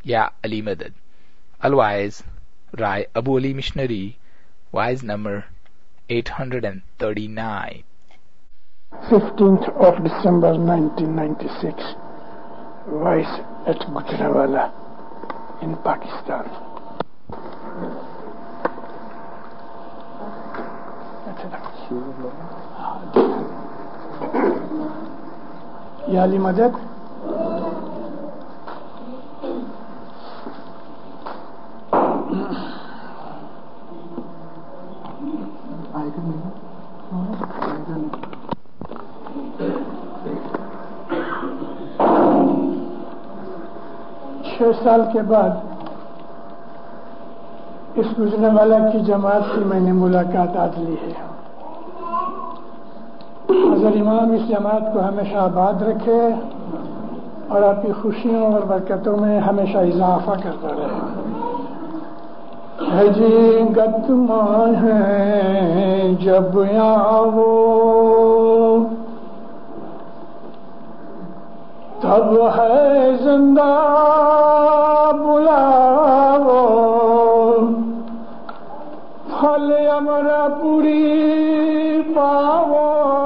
Ya Ali Madad. Otherwise, Rai Abu Ali Missionary, wise number 839. 15th of December 1996, Vice at Gujranwala in Pakistan. Ya Ali Madad. چھ سال کے بعد اس گجرانوالہ کی جماعت سے میں نے ملاقات آج لی ہے. حضرت امام اس جماعت کو ہمیشہ آباد رکھے اور آپ کی خوشیوں اور برکتوں میں ہمیشہ اضافہ کرتا رہے. ہے جی گتماں ہے جب آؤ تب ہے زندہ بلاو پھل امر پوری پاؤ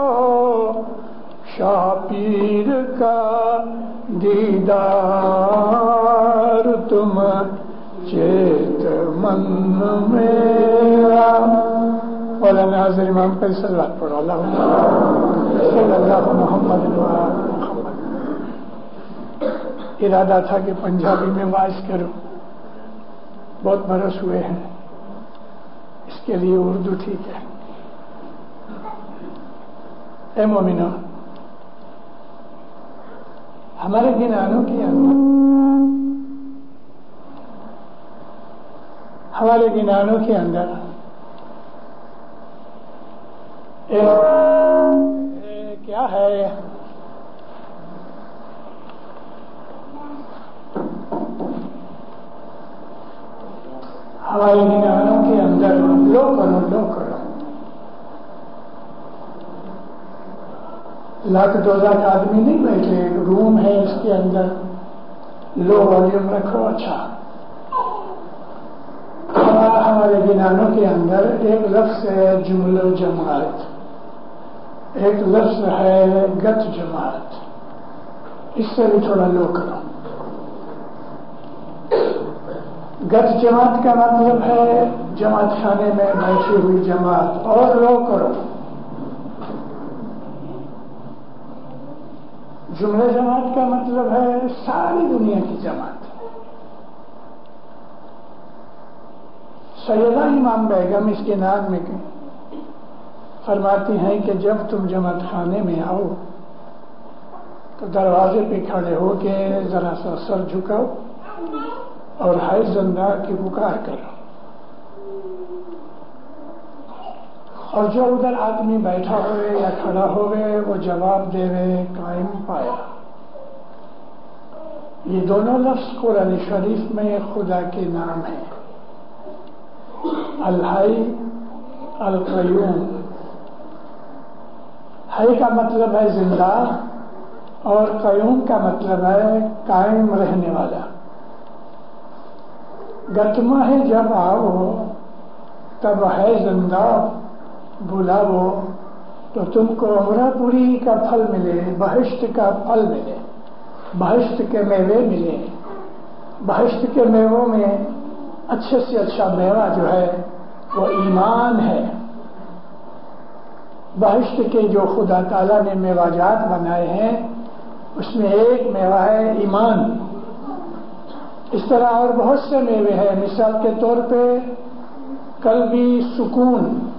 شاہ پیر کا دیدار تم چیت من میرا. مولانا حضرت امام پر صلوات پڑھو. اللہم صلی اللہ محمد محمد. ارادہ تھا کہ پنجابی میں واعظ کروں، بہت برس ہوئے ہیں، اس کے لیے اردو ٹھیک ہے. اے مومنو، ہمارے گنانوں کے اندر کیا ہے ہمارے گنانوں کے اندر لو کرو لاکھ 2 لاکھ آدمی نہیں بیٹھے، روم ہے اس کے اندر، لو والیوم رکھو. اچھا، ہمارے گنانوں کے اندر ایک لفظ ہے جملہ جماعت، ایک لفظ ہے گت جماعت. اس سے بھی تھوڑا لو کرو. گت جماعت کا مطلب ہے جماعت خانے میں بیٹھی ہوئی جماعت، اور لو کرو. جملہ جماعت کا مطلب ہے ساری دنیا کی جماعت. سیدہ امام بیگم اس کے نام میں فرماتی ہیں کہ جب تم جماعت خانے میں آؤ تو دروازے پہ کھڑے ہو کے ذرا سا سر جھکاؤ اور ہائے زندہ کی پکار کرو، اور جو ادھر آدمی بیٹھا ہوئے یا کھڑا ہوئے وہ جواب دے رہے قائم پایا. یہ دونوں لفظ قرآن شریف میں خدا کے نام ہیں، الحی القیوم. حی کا مطلب ہے زندہ اور قیوم کا مطلب ہے قائم رہنے والا. گتما ہے جب آؤ تب ہے زندہ بلاو تو تم کو عمرہ پوری کا پھل ملے، بہشت کا پھل ملے، بہشت کے میوے ملے. بہشت کے میووں میں اچھے سے اچھا میوہ جو ہے وہ ایمان ہے. بہشت کے جو خدا تعالیٰ نے میوہ جات بنائے ہیں اس میں ایک میوہ ہے ایمان. اس طرح اور بہت سے میوے ہیں، مثال کے طور پہ قلبی سکون،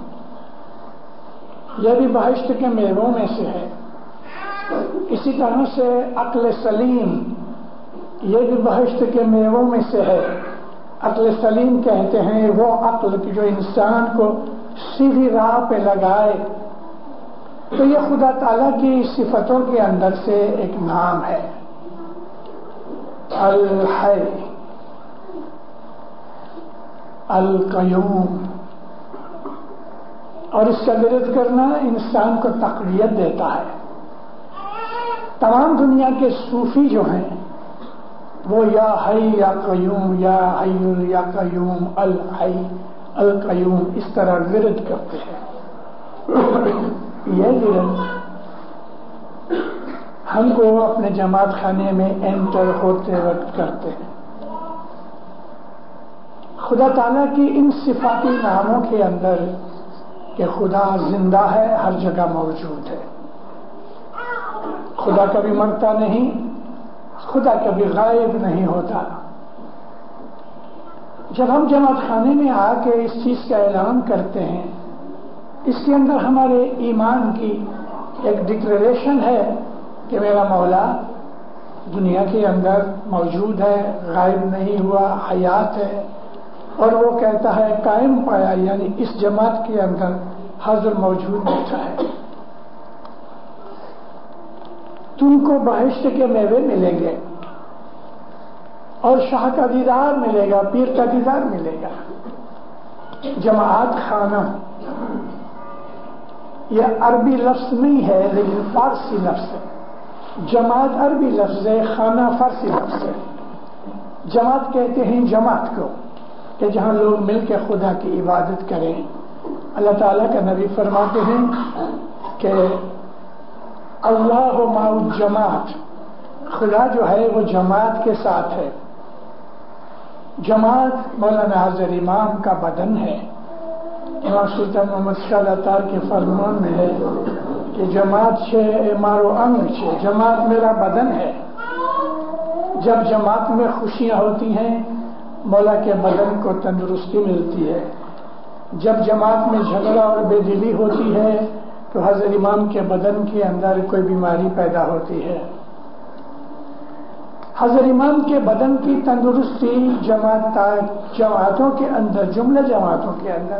یہ بھی بہشت کے میووں میں سے ہے. اسی طرح سے عقل سلیم، یہ بھی بہشت کے میووں میں سے ہے. عقل سلیم کہتے ہیں وہ عقل جو انسان کو سیدھی راہ پہ لگائے. تو یہ خدا تعالیٰ کی صفتوں کے اندر سے ایک نام ہے الحی القیوم. اور اس کا ورد کرنا انسان کو تقویت دیتا ہے. تمام دنیا کے صوفی جو ہیں وہ یا حی یا قیوم، یا حی یا قیوم، الحی القیوم اس طرح ورد کرتے ہیں۔ یہ ورد ہم کو اپنے جماعت خانے میں انٹر ہوتے وقت کرتے ہیں۔ خدا تعالیٰ کی ان صفاتی ناموں کے اندر کہ خدا زندہ ہے، ہر جگہ موجود ہے، خدا کبھی مرتا نہیں، خدا کبھی غائب نہیں ہوتا۔ جب ہم جماعت خانے میں آ کے اس چیز کا اعلان کرتے ہیں، اس کے اندر ہمارے ایمان کی ایک ڈکلیریشن ہے کہ میرا مولا دنیا کے اندر موجود ہے، غائب نہیں ہوا، حیات ہے، اور وہ کہتا ہے قائم پایا، یعنی اس جماعت کے اندر حاضر موجود بیٹھا ہے۔ تم کو بہشت کے میوے ملیں گے اور شاہ کا دیدار ملے گا، پیر کا دیدار ملے گا۔ جماعت خانہ یہ عربی لفظ نہیں ہے لیکن فارسی لفظ ہے۔ جماعت عربی لفظ ہے، خانہ فارسی لفظ ہے۔ جماعت کہتے ہیں جماعت کو کہ جہاں لوگ مل کے خدا کی عبادت کریں۔ اللہ تعالیٰ کا نبی فرماتے ہیں کہ اللہ مع الجماعت، خدا جو ہے وہ جماعت کے ساتھ ہے۔ جماعت مولانا حضرت امام کا بدن ہے۔ امام سلطان محمد شاہ عطار کے فرمان میں ہے کہ جماعت چھے مارو انگ چھے، جماعت میرا بدن ہے۔ جب جماعت میں خوشیاں ہوتی ہیں مولا کے بدن کو تندرستی ملتی ہے، جب جماعت میں جھگڑا اور بے دلی ہوتی ہے تو حضرت امام کے بدن کے اندر کوئی بیماری پیدا ہوتی ہے۔ حضرت امام کے بدن کی تندرستی جماعتوں کے اندر، جملہ جماعتوں کے اندر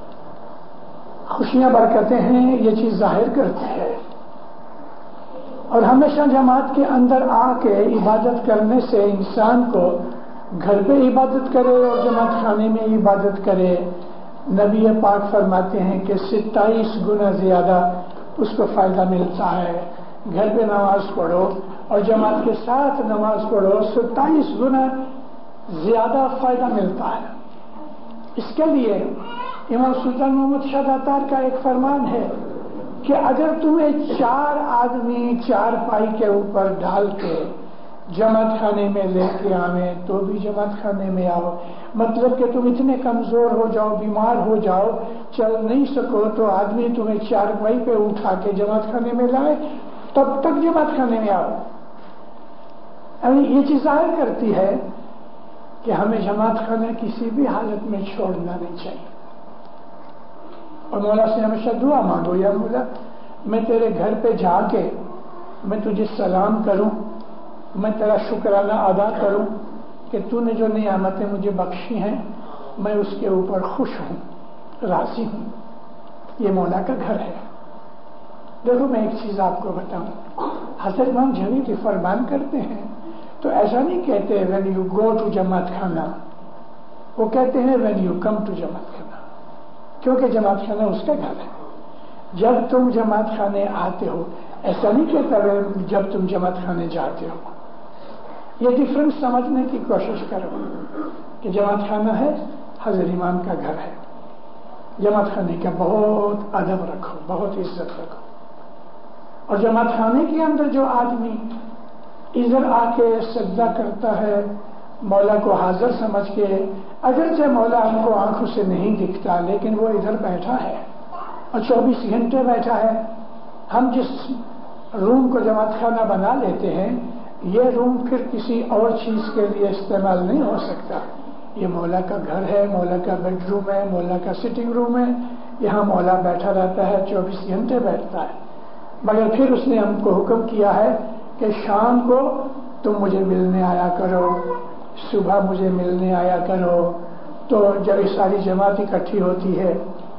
خوشیاں برکتیں ہیں، یہ چیز ظاہر کرتی ہے۔ اور ہمیشہ جماعت کے اندر آ کے عبادت کرنے سے انسان کو گھر پہ عبادت کرے اور جماعت خانے میں عبادت کرے، نبی پاک فرماتے ہیں کہ 27 گنا زیادہ اس کو فائدہ ملتا ہے۔ گھر پہ نماز پڑھو اور جماعت کے ساتھ نماز پڑھو، 27 گنا زیادہ فائدہ ملتا ہے۔ اس کے لیے امام سلطان محمد شاہ عطار کا ایک فرمان ہے کہ اگر تمہیں 4 آدمی 4 پائی کے اوپر ڈال کے جماعت خانے میں لے کے آویں تو بھی جماعت خانے میں آؤ، مطلب کہ تم اتنے کمزور ہو جاؤ، بیمار ہو جاؤ، چل نہیں سکو تو آدمی تمہیں 4 پائی پہ اٹھا کے جماعت خانے میں لائے تب تک جماعت خانے میں آؤ۔ یعنی یہ چیز ظاہر کرتی ہے کہ ہمیں جماعت خانہ کسی بھی حالت میں چھوڑنا نہیں چاہیے۔ اور مولا سے ہمیشہ دعا مانگو، یا مولا میں تیرے گھر پہ جا کے میں تجھے سلام کروں، میں تیرا شکرانہ ادا کروں کہ تو نے جو نعمتیں مجھے بخشی ہیں میں اس کے اوپر خوش ہوں، راضی ہوں۔ یہ مولا کا گھر ہے۔ دیکھو میں ایک چیز آپ کو بتاؤں، حضرت امام جوید فرمان کرتے ہیں تو ایسا نہیں کہتے when you go to جماعت خانہ، وہ کہتے ہیں when you come to جماعت خانہ، کیونکہ جماعت خانہ اس کا گھر ہے۔ جب تم جماعت خانے آتے ہو، ایسا نہیں کہتا جب تم جماعت خانے جاتے ہو۔ یہ ڈفرنس سمجھنے کی کوشش کرو کہ جماعت خانہ ہے، حضرت امام کا گھر ہے۔ جماعت خانے کا بہت ادب رکھو، بہت عزت رکھو۔ اور جماعت خانے کے اندر جو آدمی ادھر آ کے سجدہ کرتا ہے مولا کو حاضر سمجھ کے، اگرچہ مولا ہم کو آنکھوں سے نہیں دکھتا لیکن وہ ادھر بیٹھا ہے اور 24 گھنٹے بیٹھا ہے۔ ہم جس روم کو جماعت خانہ بنا لیتے ہیں یہ روم پھر کسی اور چیز کے لیے استعمال نہیں ہو سکتا۔ یہ مولا کا گھر ہے، مولا کا بیڈ روم ہے، مولا کا سٹنگ روم ہے، یہاں مولا بیٹھا رہتا ہے، 24 گھنٹے بیٹھتا ہے۔ مگر پھر اس نے ہم کو حکم کیا ہے کہ شام کو تم مجھے ملنے آیا کرو، صبح مجھے ملنے آیا کرو۔ تو جب یہ ساری جماعت اکٹھی ہوتی ہے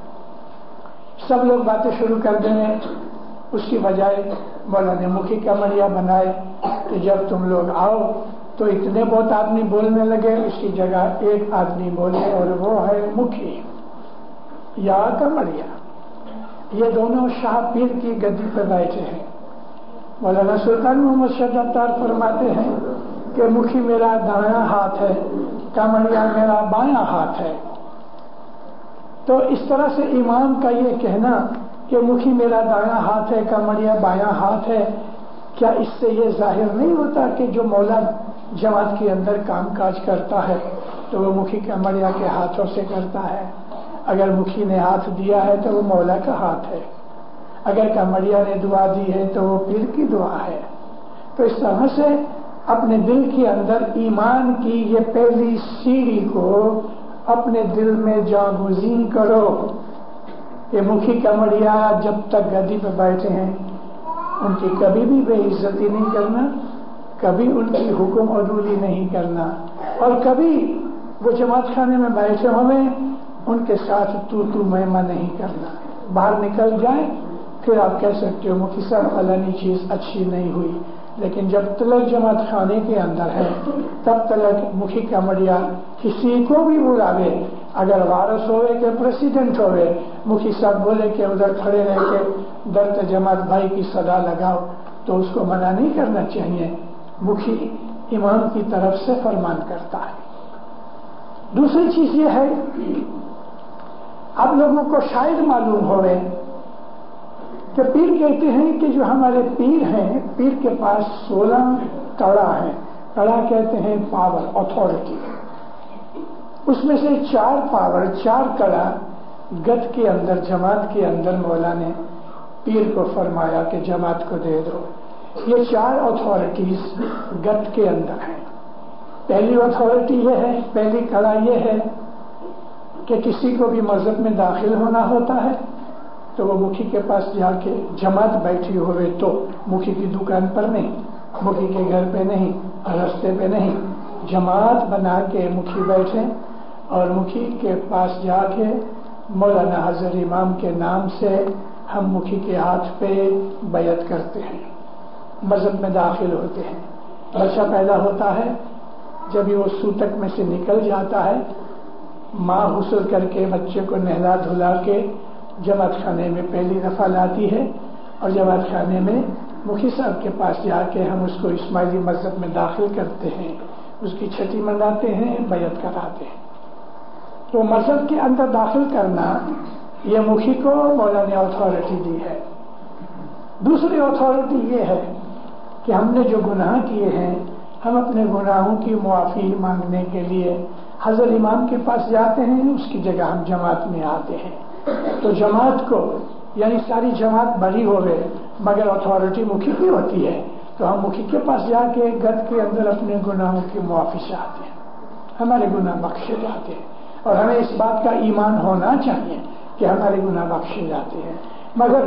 سب لوگ باتیں شروع کر دیں، اس کی بجائے مولا نے مکھی کا مریا بنائے کہ جب تم لوگ آؤ تو اتنے بہت آدمی بولنے لگے، اس کی جگہ ایک آدمی بولے اور وہ ہے مکھی یا کمریا۔ یہ دونوں شاہ پیر کی گدی پہ بیٹھے ہیں۔ مولانا سلطان محمد شاہ عطار فرماتے ہیں کہ मुखी मेरा दायां हाथ है, कामड़िया मेरा बायां हाथ है। तो इस तरह से इमाम का ये कहना कि मुखी मेरा दायां हाथ है, कामड़िया बायां हाथ है, क्या इससे ये जाहिर नहीं होता कि जो मौला जमात के अंदर काम काज करता है तो वो मुखी कामड़िया के हाथों से करता है? अगर मुखी ने हाथ दिया है तो वो मौला का हाथ है, अगर कामड़िया ने दुआ दी है तो वो पीर की दुआ है। तो इस तरह से अपने दिल के अंदर ईमान की ये पहली सीढ़ी को अपने दिल में जागुज़ीन करो। ये मुखी कामड़िया जब तक गद्दी पर बैठे हैं उनकी कभी भी बेइज्जती नहीं करना, कभी उनकी हुक्म अदूली नहीं करना, और कभी वो जमात खाने में बैठे हुए उनके साथ तू मैं नहीं करना। बाहर निकल जाए फिर आप कह सकते हो मुखी साहब फलानी चीज अच्छी नहीं हुई, लेकिन जब तलक जमात खाने के अंदर है तब तलक मुखी कामड़िया किसी को भी बुलावे, अगर वारस होवे के प्रेसिडेंट होवे, मुखी साहब बोले कि उधर खड़े रह के दर्द जमात भाई की सदा लगाओ तो उसको मना नहीं करना चाहिए। मुखी इमाम की तरफ से फरमान करता है। दूसरी चीज ये है, आप लोगों को शायद मालूम होवे कि पीर कहते हैं कि जो हमारे पीर हैं, पीर के पास 16 कड़ा हैं। कड़ा कहते हैं पावर, अथॉरिटी। उसमें से 4 पावर, 4 कड़ा गत के अंदर, जमात के अंदर मौला ने पीर को फरमाया कि जमात को दे दो। ये 4 अथॉरिटीज गत के अंदर हैं। पहली अथॉरिटी ये है, पहली कड़ा ये है कि किसी को भी मजहब में दाखिल होना होता है तो वो मुखी के पास जाके, जमात बैठी हुए तो मुखी की दुकान पर नहीं, मुखी के घर पे नहीं, रास्ते पे नहीं, जमात बना के मुखी बैठे और मुखी के पास जाके मौलाना हजर इमाम के नाम से हम मुखी के हाथ पे बैत करते हैं, मजहब में दाखिल होते हैं। बच्चा पैदा होता है, जब ये वो सूतक में से निकल जाता है, माँ गुस्ल करके बच्चे को नहला धुला के जमात खाने में पहली दफा लाती है और जमात खाने में मुखी साहब के पास जाके हम उसको इस्माइली मजहब में दाखिल करते हैं, उसकी छठी मनाते हैं, बैत कराते हैं। तो मजहब के अंदर दाखिल करना ये मुखी को मौला ने अथॉरिटी दी है। दूसरी अथॉरिटी ये है कि हमने जो गुनाह किए हैं, हम अपने गुनाहों की मुआफी मांगने के लिए हजर इमाम के पास जाते हैं, उसकी जगह हम जमात में आते हैं। तो जमात को, यानी सारी जमात बरी हो गए मगर अथॉरिटी मुखी की होती है, तो हम मुखी के पास जाके गद के अंदर अपने गुनाहों की मुआफी चाहते हैं, हमारे गुनाह बख्शे जाते हैं। और हमें इस बात का ईमान होना चाहिए कि हमारे गुनाह बख्शे जाते हैं। मगर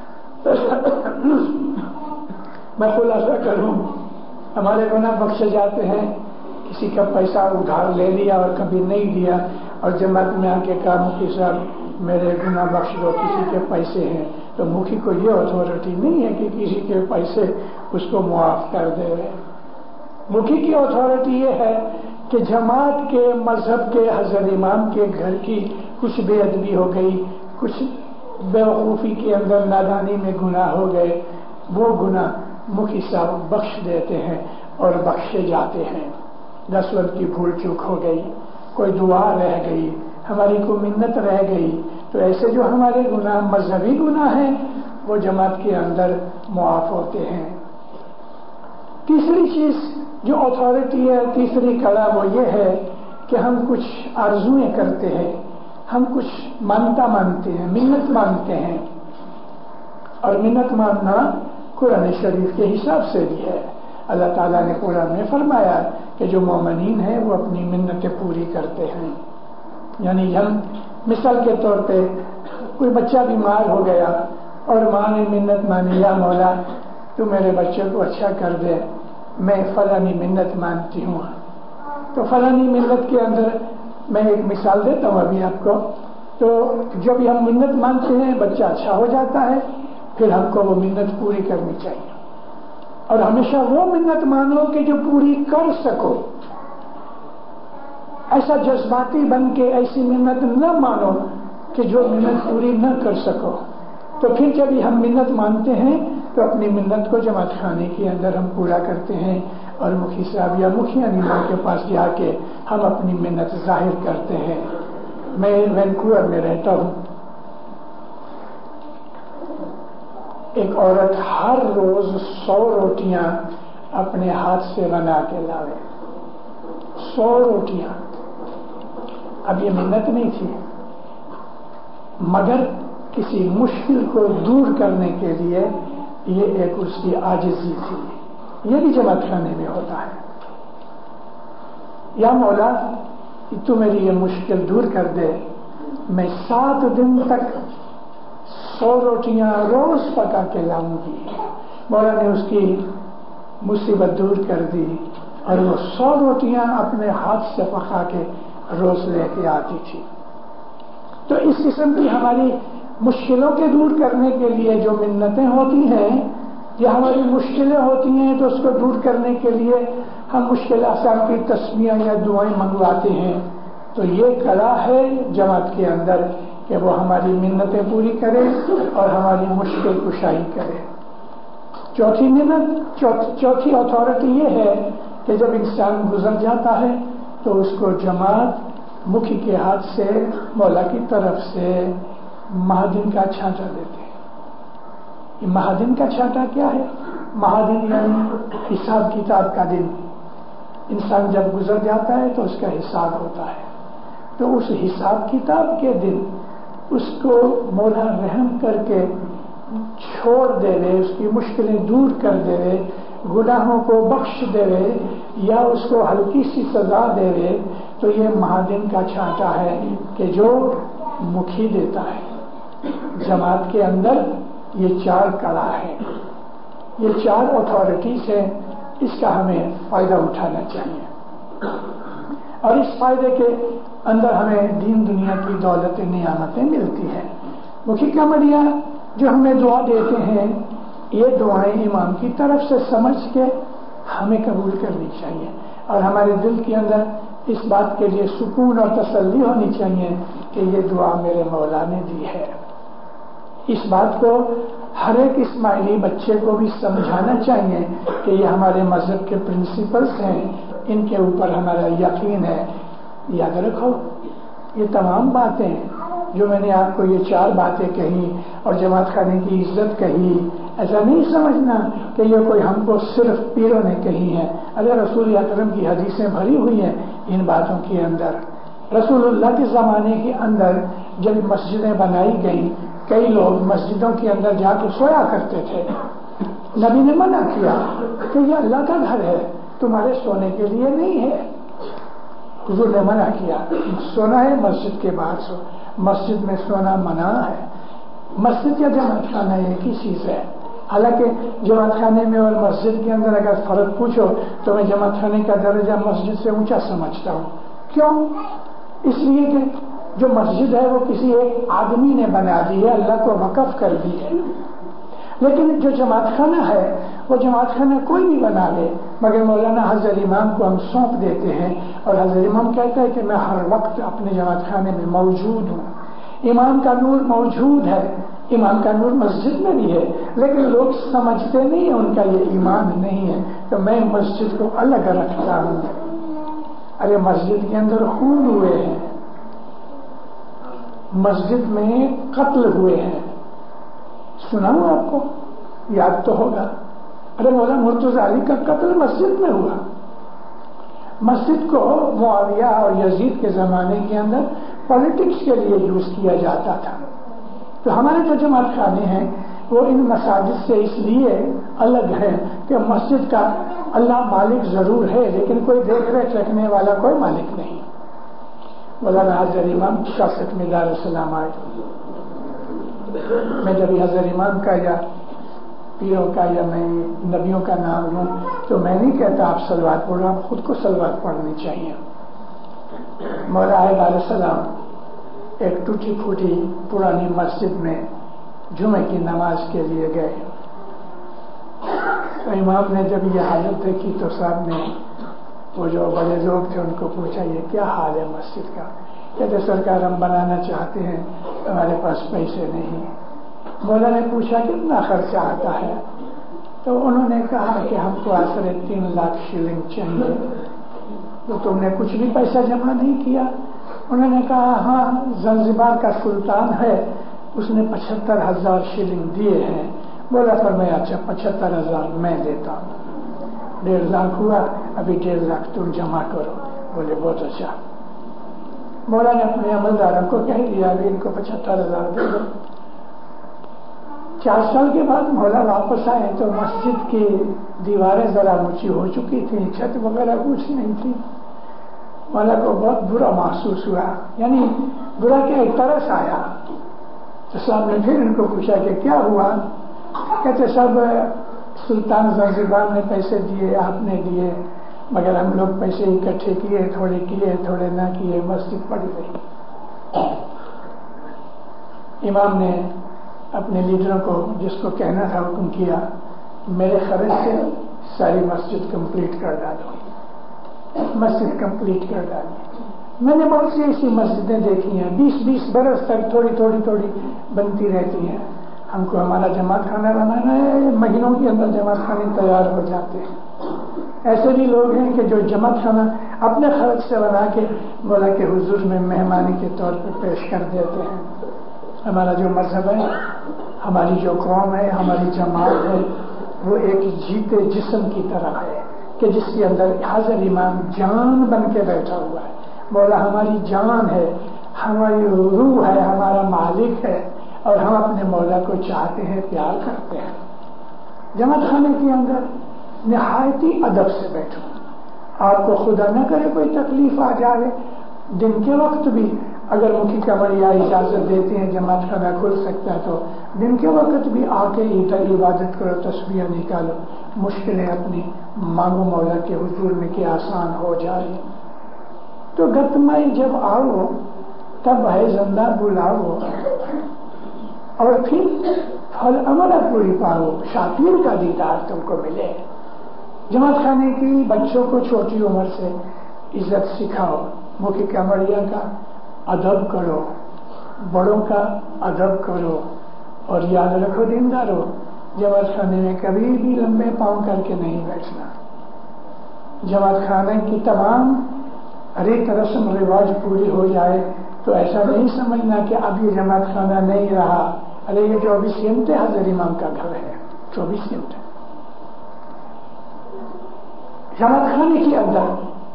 मैं खुलासा करूं, हमारे गुनाह बख्शे जाते हैं, किसी का पैसा उधार ले लिया और कभी नहीं दिया और जमात में आके कहा मुखी साहब मेरे गुनाह बख्श दो, किसी के पैसे हैं, तो मुखी को ये अथॉरिटी नहीं है कि किसी के पैसे उसको मुआफ कर दे। मुखी की अथॉरिटी ये है कि जमात के मजहब के हजर इमाम के घर की कुछ बेअदबी हो गई, कुछ बेवकूफ़ी के अंदर नादानी में गुनाह हो गए, वो गुनाह मुखी साहब बख्श देते हैं और बख्शे जाते हैं। 10 वक्त की भूल चूक हो गई, कोई दुआ रह गई, हमारी को मिन्नत रह गई, तो ऐसे जो हमारे गुनाह मजहबी गुनाह हैं वो जमात के अंदर मुआफ होते हैं। तीसरी चीज जो अथॉरिटी है, तीसरी कड़ा, वो ये है कि हम कुछ आरज़ुएं करते हैं, हम कुछ मानता मानते हैं, मिन्नत मानते हैं। और मिन्नत मानना कुरान शरीफ के हिसाब से भी है। अल्लाह ताला ने कुरान में फरमाया कि जो मोमिनीन हैं वो अपनी मिन्नतें पूरी करते हैं। यानी हम मिसाल के तौर पे कोई बच्चा बीमार हो गया और माँ ने मिन्नत मानी, या मौला तू मेरे बच्चे को अच्छा कर दे, मैं फलानी मिन्नत मानती हूँ। तो फलानी मिन्नत के अंदर मैं एक मिसाल देता हूँ अभी आपको। तो जब भी हम मिन्नत मानते हैं बच्चा अच्छा हो जाता है, फिर हमको वो मिन्नत पूरी करनी चाहिए। और हमेशा वो मिन्नत मानो कि जो पूरी कर सको। ऐसा जज्बाती बन के ऐसी मिन्नत न मानो कि जो मिन्नत पूरी न कर सको। तो फिर जब हम मिन्नत मानते हैं तो अपनी मिन्नत को जमात खाने के अंदर हम पूरा करते हैं اور مکھی صاحب یا مکھیا نیما کے پاس جا کے ہم اپنی منت ظاہر کرتے ہیں. میں وینکوور میں رہتا ہوں. ایک عورت ہر روز 100 روٹیاں اپنے ہاتھ سے بنا کے لاوے. 100 روٹیاں. اب یہ منت نہیں تھی مگر کسی مشکل کو دور کرنے کے لیے یہ ایک اس کی عاجزی تھی. یہ بھی جماعت خانے میں ہوتا ہے. یا مولا تو میری یہ مشکل دور کر دے, میں 7 دن تک 100 روٹیاں روز پکا کے لاؤں گی. مولا نے اس کی مصیبت دور کر دی اور وہ 100 روٹیاں اپنے ہاتھ سے پکا کے روز لے کے آتی تھی. تو اس قسم کی ہماری مشکلوں کے دور کرنے کے لیے جو منتیں ہوتی ہیں یا ہماری مشکلیں ہوتی ہیں تو اس کو دور کرنے کے لیے ہم مشکل آسان کی تسمیاں یا دعائیں منگواتے ہیں. تو یہ کلا ہے جماعت کے اندر کہ وہ ہماری منتیں پوری کرے اور ہماری مشکل کشائی کرے. چوتھی منت, چوتھی اتھارٹی یہ ہے کہ جب انسان گزر جاتا ہے تو اس کو جماعت مکھی کے ہاتھ سے مولا کی طرف سے مہادن کا چھانٹا دیتے ہیں. یہ مہادن کا چھانٹا کیا ہے؟ مہادن یعنی حساب کتاب کا دن. انسان جب گزر جاتا ہے تو اس کا حساب ہوتا ہے. تو اس حساب کتاب کے دن اس کو مولا رحم کر کے چھوڑ دے رہے, اس کی مشکلیں دور کر دے رہے, گناہوں کو بخش دے رہے یا اس کو ہلکی سی سزا دے رہے. تو یہ مہادن کا چھانٹا ہے کہ جو مکھی دیتا ہے. جماعت کے اندر یہ 4 کلا ہے, یہ 4 اتھارٹیز ہیں. اس کا ہمیں فائدہ اٹھانا چاہیے اور اس فائدے کے اندر ہمیں دین دنیا کی دولت نعمتیں ملتی ہیں. مکھی کمریا جو ہمیں دعا دیتے ہیں یہ دعائیں امام کی طرف سے سمجھ کے ہمیں قبول کرنی چاہیے اور ہمارے دل کے اندر اس بات کے لیے سکون اور تسلی ہونی چاہیے کہ یہ دعا میرے مولا نے دی ہے. اس بات کو ہر ایک اسماعیلی بچے کو بھی سمجھانا چاہیے کہ یہ ہمارے مذہب کے پرنسپلز ہیں, ان کے اوپر ہمارا یقین ہے. یاد رکھو یہ تمام باتیں جو میں نے آپ کو یہ 4 باتیں کہی اور جماعت خانے کی عزت کہی, ایسا نہیں سمجھنا کہ یہ کوئی ہم کو صرف پیروں نے کہی ہیں. اگر رسول اکرم کی حدیثیں بھری ہوئی ہیں ان باتوں کے اندر. رسول اللہ کے زمانے کے اندر جب مسجدیں بنائی گئیں کئی لوگ مسجدوں کے اندر جا کے سویا کرتے تھے. نبی نے منع کیا کہ یہ اللہ کا گھر ہے, تمہارے سونے کے لیے نہیں ہے. حضور نے منع کیا, سونا ہے مسجد کے باہر سو. مسجد میں سونا منع ہے. مسجد یا جماعت خانہ ایک ہی چیز ہے. حالانکہ جماعت خانے میں اور مسجد کے اندر اگر فرق پوچھو تو میں جماعت خانے کا درجہ مسجد سے اونچا سمجھتا ہوں. کیوں؟ اس لیے کہ جو مسجد ہے وہ کسی ایک آدمی نے بنا دی ہے, اللہ کو وقف کر دی ہے. لیکن جو جماعت خانہ ہے وہ جماعت خانہ کوئی بھی بنا لے, مگر مولانا حضرت امام کو ہم سونپ دیتے ہیں اور حضرت امام کہتا ہے کہ میں ہر وقت اپنے جماعت خانے میں موجود ہوں. امام کا نور موجود ہے, امام کا نور مسجد میں بھی ہے, لیکن لوگ سمجھتے نہیں ہیں, ان کا یہ ایمان نہیں ہے. تو میں مسجد کو الگ رکھتا ہوں. ارے مسجد کے اندر خون ہوئے ہیں, مسجد میں قتل ہوئے ہیں, سنا ہوں آپ کو, یاد تو ہوگا. ارے مولانا مرتضی علی کا قتل مسجد میں ہوا. مسجد کو معاویہ اور یزید کے زمانے کے اندر پالیٹکس کے لیے یوز کیا جاتا تھا. تو ہمارے جو جماعت خانے ہیں وہ ان مساجد سے اس لیے الگ ہے کہ مسجد کا اللہ مالک ضرور ہے لیکن کوئی دیکھ ریکھ رکھنے والا کوئی مالک نہیں. مولانا حضرت امام شاست میں دار السلام آئے, میں جب حضرت امام کا یا پیروں کا یا میں نبیوں کا نام لوں تو میں نہیں کہتا آپ صلوات پڑھو, آپ خود کو صلوات پڑھنی چاہیے. مولا علیہ السلام ایک ٹوٹی پھوٹی پرانی مسجد میں جمعے کی نماز کے لیے گئے. تو امام نے جب یہ حالت دیکھی تو صاحب نے وہ جو بڑے لوگ تھے ان کو پوچھا یہ کیا حال ہے مسجد کا؟ کہتے سرکار ہم بنانا چاہتے ہیں, ہمارے پاس پیسے نہیں. مولا نے پوچھا کتنا خرچہ آتا ہے؟ تو انہوں نے کہا کہ ہم کو آسرے 3 لاکھ شلنگ چاہیے. تو تم نے کچھ بھی پیسہ جمع نہیں کیا؟ انہوں نے کہا ہاں زنزبار کا سلطان ہے, اس نے 75,000 شلنگ دیے ہیں. بولا فرمایا اچھا 75,000 میں دیتا ہوں. 1.5 لاکھ ہوا, ابھی 1.5 لاکھ تم جمع کرو. بولے بہت اچھا. مولا نے اپنے عملداروں کو کہہ دیا ابھی ان کو 75,000 دے دو. 4 سال کے بعد مولا واپس آئے تو مسجد کی دیواریں ذرا اونچی ہو چکی تھی, چھت وغیرہ کچھ نہیں تھی. مولا کو بہت برا محسوس ہوا, یعنی برا کیا ایک ترس آیا. تو صاحب نے پھر ان کو پوچھا کہ کیا ہوا؟ کہتے سب سلطان زنزبار نے پیسے دیے, آپ نے دیے, مگر ہم لوگ پیسے اکٹھے کیے, تھوڑے نہ کیے, مسجد پڑی رہی. امام نے اپنے لیڈروں کو جس کو کہنا تھا حکم کیا میرے خرچ سے ساری مسجد کمپلیٹ کر ڈالو. مسجد کمپلیٹ کر ڈالی. میں نے بہت سی ایسی مسجدیں دیکھی ہیں 20-20 برس تک تھوڑی بنتی رہتی ہیں. ہم کو ہمارا جماعت خانہ بنانا ہے, مہینوں کے اندر جماعت خانے تیار ہو جاتے ہیں. ایسے بھی لوگ ہیں کہ جو جماعت خانہ اپنے خرچ سے بنا کے مولا کے حضور میں مہمانی کے طور پر پیش کر دیتے ہیں. ہمارا جو مذہب ہے, ہماری جو قوم ہے, ہماری جماعت ہے, وہ ایک جیتے جسم کی طرح ہے کہ جس کے اندر حاضر امام جان بن کے بیٹھا ہوا ہے. مولا ہماری جان ہے, ہماری روح ہے, ہمارا مالک ہے, اور ہم اپنے مولا کو چاہتے ہیں, پیار کرتے ہیں. جماعت خانے کے اندر نہایت ہی ادب سے بیٹھو. آپ کو خدا نہ کرے کوئی تکلیف آ جائے, دن کے وقت بھی اگر مکھی کمریا اجازت دیتے ہیں جماعت خانہ کھل سکتا ہے تو دن کے وقت بھی آ کے ادھر عبادت کرو, تسبیح نکالو, مشکلیں اپنی مانگو مولا کے حضور میں کہ آسان ہو جائے. تو گتمائی جب آؤ تب ہے زندہ بلاؤ, اور پھر پھل عملہ پوری پاؤ, شاطر کا دیدار تم کو ملے. جماعت خانے کی بچوں کو چھوٹی عمر سے عزت سکھاؤ, مکھی کمریا کا ادب کرو, بڑوں کا ادب کرو, اور یاد رکھو دیندارو جماعت خانے میں کبھی بھی لمبے پاؤں کر کے نہیں بیٹھنا. جماعت خانے کی تمام ریت رسم رواج پوری ہو جائے تو ایسا نہیں سمجھنا کہ اب یہ جماعت خانہ نہیں رہا. ارے یہ 24 سمتیں حضرت امام کا گھر ہے, 24 سمتیں. جماعت خانے کے اندر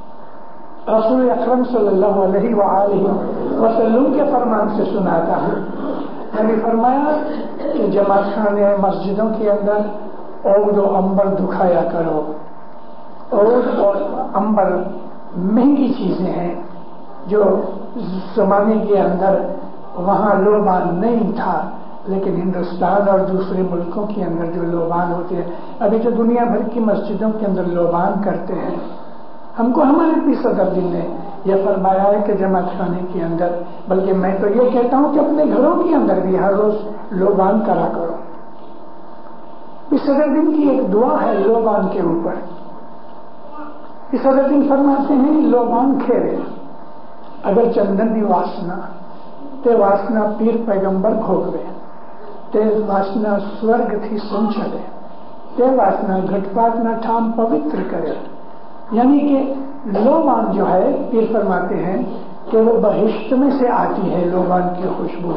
رسول اکرم صلی اللہ علیہ وآلہ وسلم کے فرمان سے سناتا ہوں. نبی فرمایا کہ جماعت خانے مسجدوں کے اندر عود و عنبر دکھایا کرو. عود اور عنبر مہنگی چیزیں ہیں جو زمانے کے اندر وہاں لوبان نہیں تھا, لیکن ہندوستان اور دوسرے ملکوں کے اندر جو لوبان ہوتے ہیں, ابھی جو دنیا بھر کی مسجدوں کے اندر لوبان کرتے ہیں. ہم کو ہمارے پیر صدر دین نے یہ فرمایا ہے کہ جماعت خانے کے اندر, بلکہ میں تو یہ کہتا ہوں کہ اپنے گھروں کے اندر بھی ہر روز لوبان کرا کرو. پیر صدر دین کی ایک دعا ہے لوبان کے اوپر. پیر صدر دین فرماتے ہیں لوبان کھیرے اگر چندن دی واسنا تے واسنا پیر پیغمبر بھوگوے, تے واسنا سورگ تھی سن چلے, تے واسنا گھٹ پاٹ نہ ٹھام پوتر کرے. یعنی کہ لوبان جو ہے پیر فرماتے ہیں کہ وہ بہشت میں سے آتی ہے. لوبان کی خوشبو,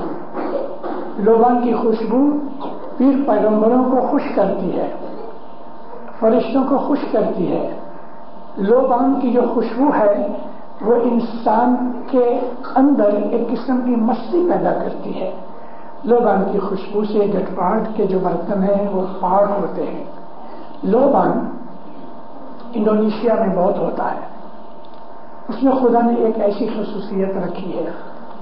لوبان کی خوشبو پیر پیغمبروں کو خوش کرتی ہے, فرشتوں کو خوش کرتی ہے. لوبان کی جو خوشبو ہے وہ انسان کے اندر ایک قسم کی مستی پیدا کرتی ہے. لوبان کی خوشبو سے گٹ پاٹ کے جو برتن ہیں وہ پاک ہوتے ہیں. لوبان انڈونیشیا میں بہت ہوتا ہے. اس میں خدا نے ایک ایسی خصوصیت رکھی ہے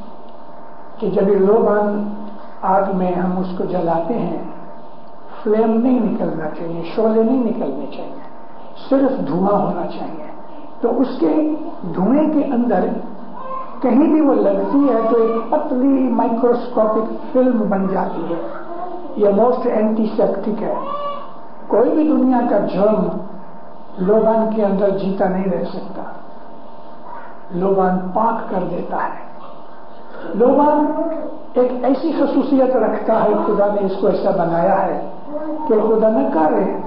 کہ جب یہ لوبان آگ میں ہم اس کو جلاتے ہیں, فلیم نہیں نکلنا چاہیے, شعلے نہیں نکلنے چاہیے, صرف دھواں ہونا چاہیے. تو اس کے دھوئیں کے اندر کہیں بھی وہ لگتی ہے تو ایک پتلی مائکروسکوپک فلم بن جاتی ہے. یہ موسٹ اینٹی سیپٹک ہے. کوئی بھی دنیا کا جرم لوبان کے اندر جیتا نہیں رہ سکتا. لوبان پاک کر دیتا ہے. لوبان ایک ایسی خصوصیت رکھتا ہے, خدا نے اس کو ایسا بنایا ہے کہ خدا نہ کرے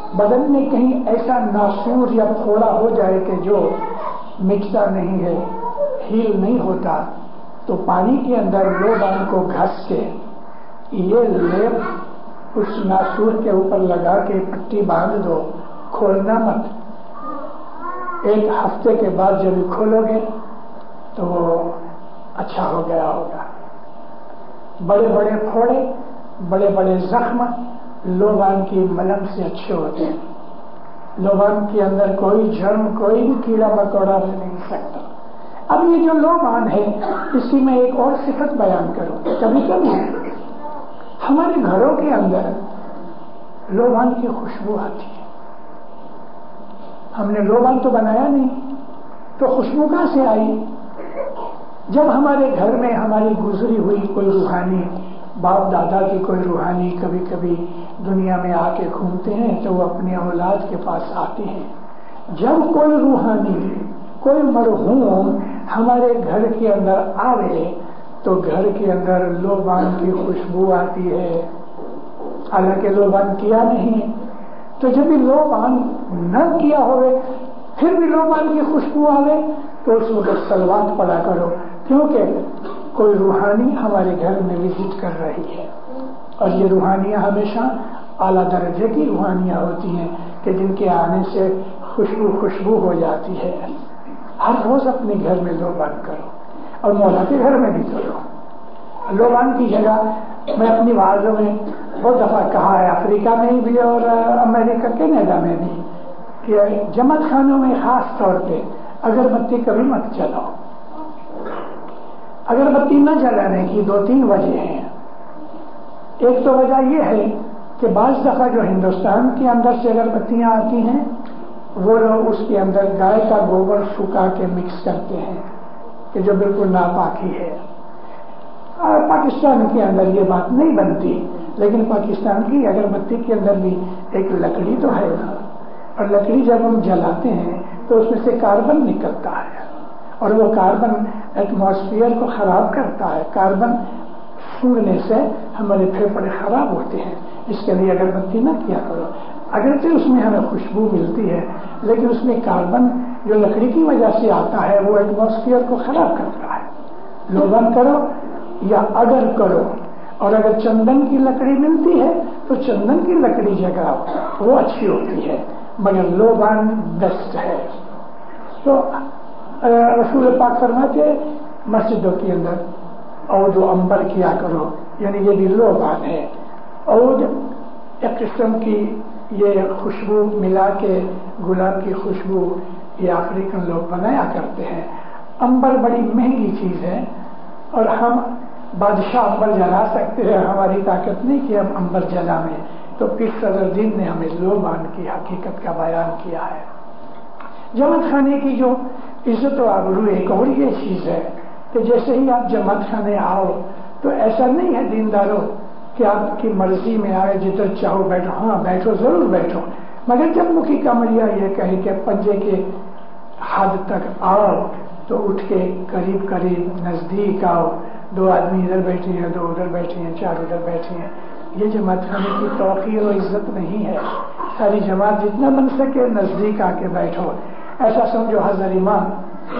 بدن میں کہیں ایسا ناسور یا پھوڑا ہو جائے کہ جو مٹتا نہیں ہے، ہیل نہیں ہوتا، تو پانی کے اندر لوبان کو گھس کے یہ لیپ اس ناسور کے اوپر لگا کے پٹی باندھ دو، کھولنا مت۔ 1 ہفتے کے بعد جب کھولو گے تو وہ اچھا ہو گیا ہوگا۔ بڑے بڑے پھوڑے، بڑے بڑے زخم لوبان کی ملم سے اچھے ہوتے ہیں۔ لوبان کے اندر کوئی جرم، کوئی بھی کیڑا مکوڑا رہ نہیں سکتا۔ اب یہ جو لوبان ہے، اس کی میں ایک اور صفت بیان کروں۔ کبھی کبھی ہمارے گھروں کے اندر لوبان کی خوشبو آتی ہے۔ ہم نے لوبان تو بنایا نہیں، تو خوشبو کہاں سے آئی؟ جب ہمارے گھر میں ہماری گزری ہوئی کوئی روحانی، باپ دادا کی کوئی روحانی کبھی کبھی دنیا میں آ کے گھومتے ہیں تو وہ اپنی اولاد کے پاس آتے ہیں۔ جب کوئی روحانی، کوئی مرحوم ہمارے گھر کے اندر آوے تو گھر کے اندر لوبان کی خوشبو آتی ہے، حالانکہ لوبان کیا نہیں۔ تو جب بھی لوبان نہ کیا ہوئے پھر بھی لوبان کی خوشبو آوے تو اس وقت صلوات پڑھا کرو، کیونکہ کوئی روحانی ہمارے گھر میں وزٹ کر رہی ہے۔ اور یہ روحانیاں ہمیشہ اعلیٰ درجے کی روحانیاں ہوتی ہیں کہ جن کے آنے سے خوشبو ہو جاتی ہے۔ ہر روز اپنے گھر میں لوبان کرو، اور مولا کے گھر میں بھی کرو۔ لوبان کی جگہ میں اپنی وعظوں میں بہت دفعہ کہا ہے، افریقہ میں بھی اور امریکہ کینیڈا میں بھی، کہ جماعت خانوں میں خاص طور پہ اگربتی کبھی مت جلاؤ۔ اگربتی نہ جلانے کی 2-3 وجہ ہیں۔ ایک تو وجہ یہ ہے کہ بعض دفعہ جو ہندوستان کے اندر سے اگربتیاں آتی ہیں وہ لوگ اس کے اندر گائے کا گوبر سکھا کے مکس کرتے ہیں کہ جو بالکل ناپاکی ہے۔ پاکستان کے اندر یہ بات نہیں بنتی، لیکن پاکستان کی اگربتی کے اندر بھی ایک لکڑی تو ہے نا، اور لکڑی جب ہم جلاتے ہیں تو اس میں سے کاربن نکلتا ہے، اور وہ کاربن ایٹماسفیئر کو خراب کرتا ہے۔ کاربن سوڑنے سے ہمارے پھیپھڑے خراب ہوتے ہیں، اس کے لیے اگربتی نہ کیا کرو۔ اگرچہ اس میں ہمیں خوشبو ملتی ہے، لیکن اس میں کاربن جو لکڑی کی وجہ سے آتا ہے وہ ایٹماسفیئر کو خراب کرتا ہے۔ لوبان کرو یا اگر کرو، اور اگر چندن کی لکڑی ملتی ہے تو چندن کی لکڑی جگہ وہ اچھی ہوتی ہے، مگر لوبان بیسٹ ہے۔ تو رسول پاک فرماتے مسجدوں کے اندر عود و عنبر کیا کرو، یعنی یہ بھی لوبان ہے۔ عود ایک قسم کی یہ خوشبو ملا کے، گلاب کی خوشبو یہ افریقن لوگ بنایا کرتے ہیں۔ عنبر بڑی مہنگی چیز ہے، اور ہم بادشاہ عنبر جلا سکتے ہیں، ہماری طاقت نہیں کہ ہم عنبر جلائیں۔ تو پیر صدر دین نے ہمیں لوبان کی حقیقت کا بیان کیا ہے۔ جماعت خانے کی جو عزت و آبرو ایک اور یہ چیز ہے کہ جیسے ہی آپ جماعت خانے آؤ تو ایسا نہیں ہے دینداروں کہ آپ کی مرضی میں آئے جدھر چاہو بیٹھو۔ ہاں بیٹھو، ضرور بیٹھو، مگر جب مکھی کمریا یہ کہے کہ پنجے کے حد تک آؤ تو اٹھ کے قریب قریب نزدیک آؤ۔ 2 آدمی ادھر بیٹھے ہیں، 2 ادھر بیٹھے ہیں، 4 ادھر بیٹھے ہیں، یہ جماعت خانے کی توقیر و عزت نہیں ہے۔ ساری جماعت جتنا بن سکے نزدیک آ کے بیٹھو۔ ایسا سمجھو حضرت امام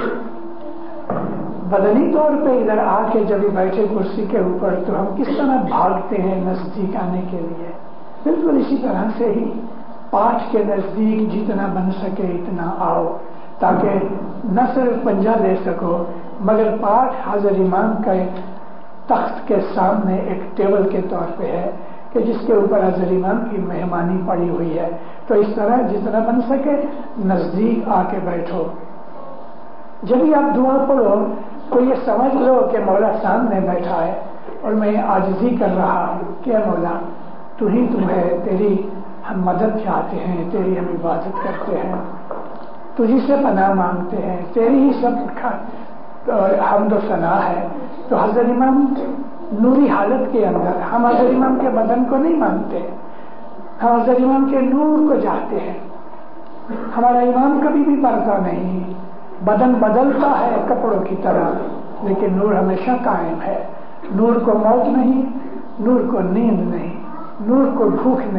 بدنی طور پہ ادھر آ کے جب بیٹھے کرسی کے اوپر تو ہم کس طرح بھاگتے ہیں نزدیک آنے کے لیے، بالکل اسی طرح سے ہی پاٹ کے نزدیک جتنا بن سکے اتنا آؤ، تاکہ نہ صرف پنجہ دے سکو مگر پاٹ حضرت امام کا تخت کے سامنے ایک ٹیبل کے طور پہ ہے کہ جس کے اوپر حضرت امام کی مہمانی پڑی ہوئی ہے۔ تو اس طرح جتنا بن سکے نزدیک آ کے بیٹھو۔ جب بھی آپ دعا پڑھو تو یہ سمجھ لو کہ مولا سامنے بیٹھا ہے اور میں عاجزی کر رہا ہوں کہ مولا تو ہی ہے، تیری ہم مدد چاہتے ہیں، تیری ہم عبادت کرتے ہیں، تجھی سے پناہ مانگتے ہیں، تیری ہی سب حمد و ثنا ہے۔ تو حضرت امام نوری حالت کے اندر، ہم حضرت امام کے بدن کو نہیں مانتے، ہم حضرت امام کے نور کو چاہتے ہیں۔ ہمارا امام کبھی بھی پردہ نہیں، بدن بدلتا ہے کپڑوں کی طرح، لیکن نور ہمیشہ قائم ہے۔ نور کو موت نہیں، نور کو نیند نہیں، نور کو بھوک نہیں،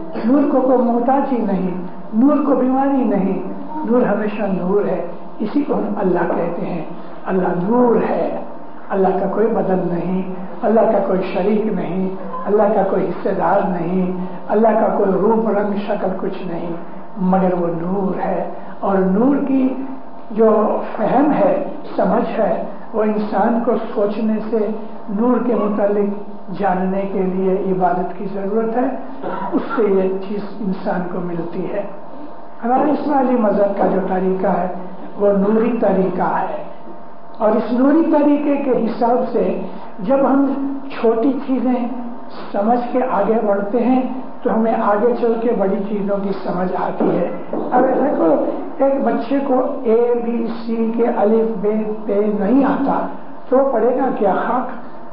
نور کو کوئی محتاجی نہیں، نور کو بیماری نہیں، نور ہمیشہ نور ہے، اسی کو ہم اللہ کہتے ہیں۔ اللہ نور ہے، اللہ کا کوئی بدل نہیں، اللہ کا کوئی شریک نہیں، اللہ کا کوئی حصے دار نہیں، اللہ کا کوئی روپ رنگ شکل کچھ نہیں، مگر وہ نور ہے۔ اور نور کی جو فہم ہے، سمجھ ہے، وہ انسان کو سوچنے سے، نور کے متعلق جاننے کے لیے عبادت کی ضرورت ہے، اس سے یہ چیز انسان کو ملتی ہے۔ ہمارے اسماعیلی مذہب کا جو طریقہ ہے وہ نوری طریقہ ہے، اور اس نوری طریقے کے حساب سے جب ہم چھوٹی چیزیں سمجھ کے آگے بڑھتے ہیں تو ہمیں آگے چل کے بڑی چیزوں کی سمجھ آتی ہے۔ اگر دیکھو ایک بچے کو اے بی سی کے الف بے تے نہیں آتا تو پڑھے گا کیا؟ خاک۔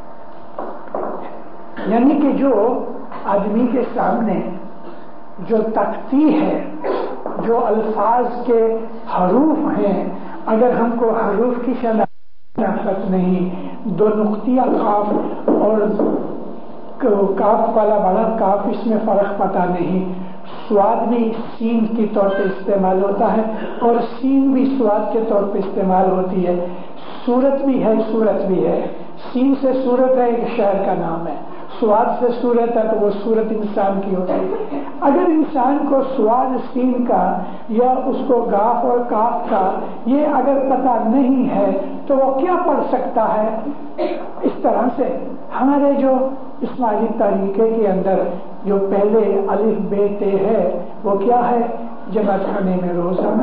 یعنی کہ جو آدمی کے سامنے جو تختی ہے، جو الفاظ کے حروف ہیں، اگر ہم کو حروف کی شناخت نہیں، دو نقطیہ کاف اور کاف والا بڑا کاف، اس میں فرق پتہ نہیں، سواد بھی سین کے طور پہ استعمال ہوتا ہے اور سین بھی سواد کے طور پہ استعمال ہوتی ہے، صورت بھی ہے صورت بھی ہے، سین سے صورت ہے ایک شہر کا نام ہے، سواد سے صورت ہے تو وہ صورت انسان کی ہوتی ہے۔ اگر انسان کو سواد سین کا یا اس کو گاف اور کاف کا یہ اگر پتہ نہیں ہے تو وہ کیا پڑھ سکتا ہے؟ اس طرح سے ہمارے جو اسماعیلی طریقے کے اندر جو پہلے الف بے تے ہے وہ کیا ہے؟ جماعت خانے میں روزانہ،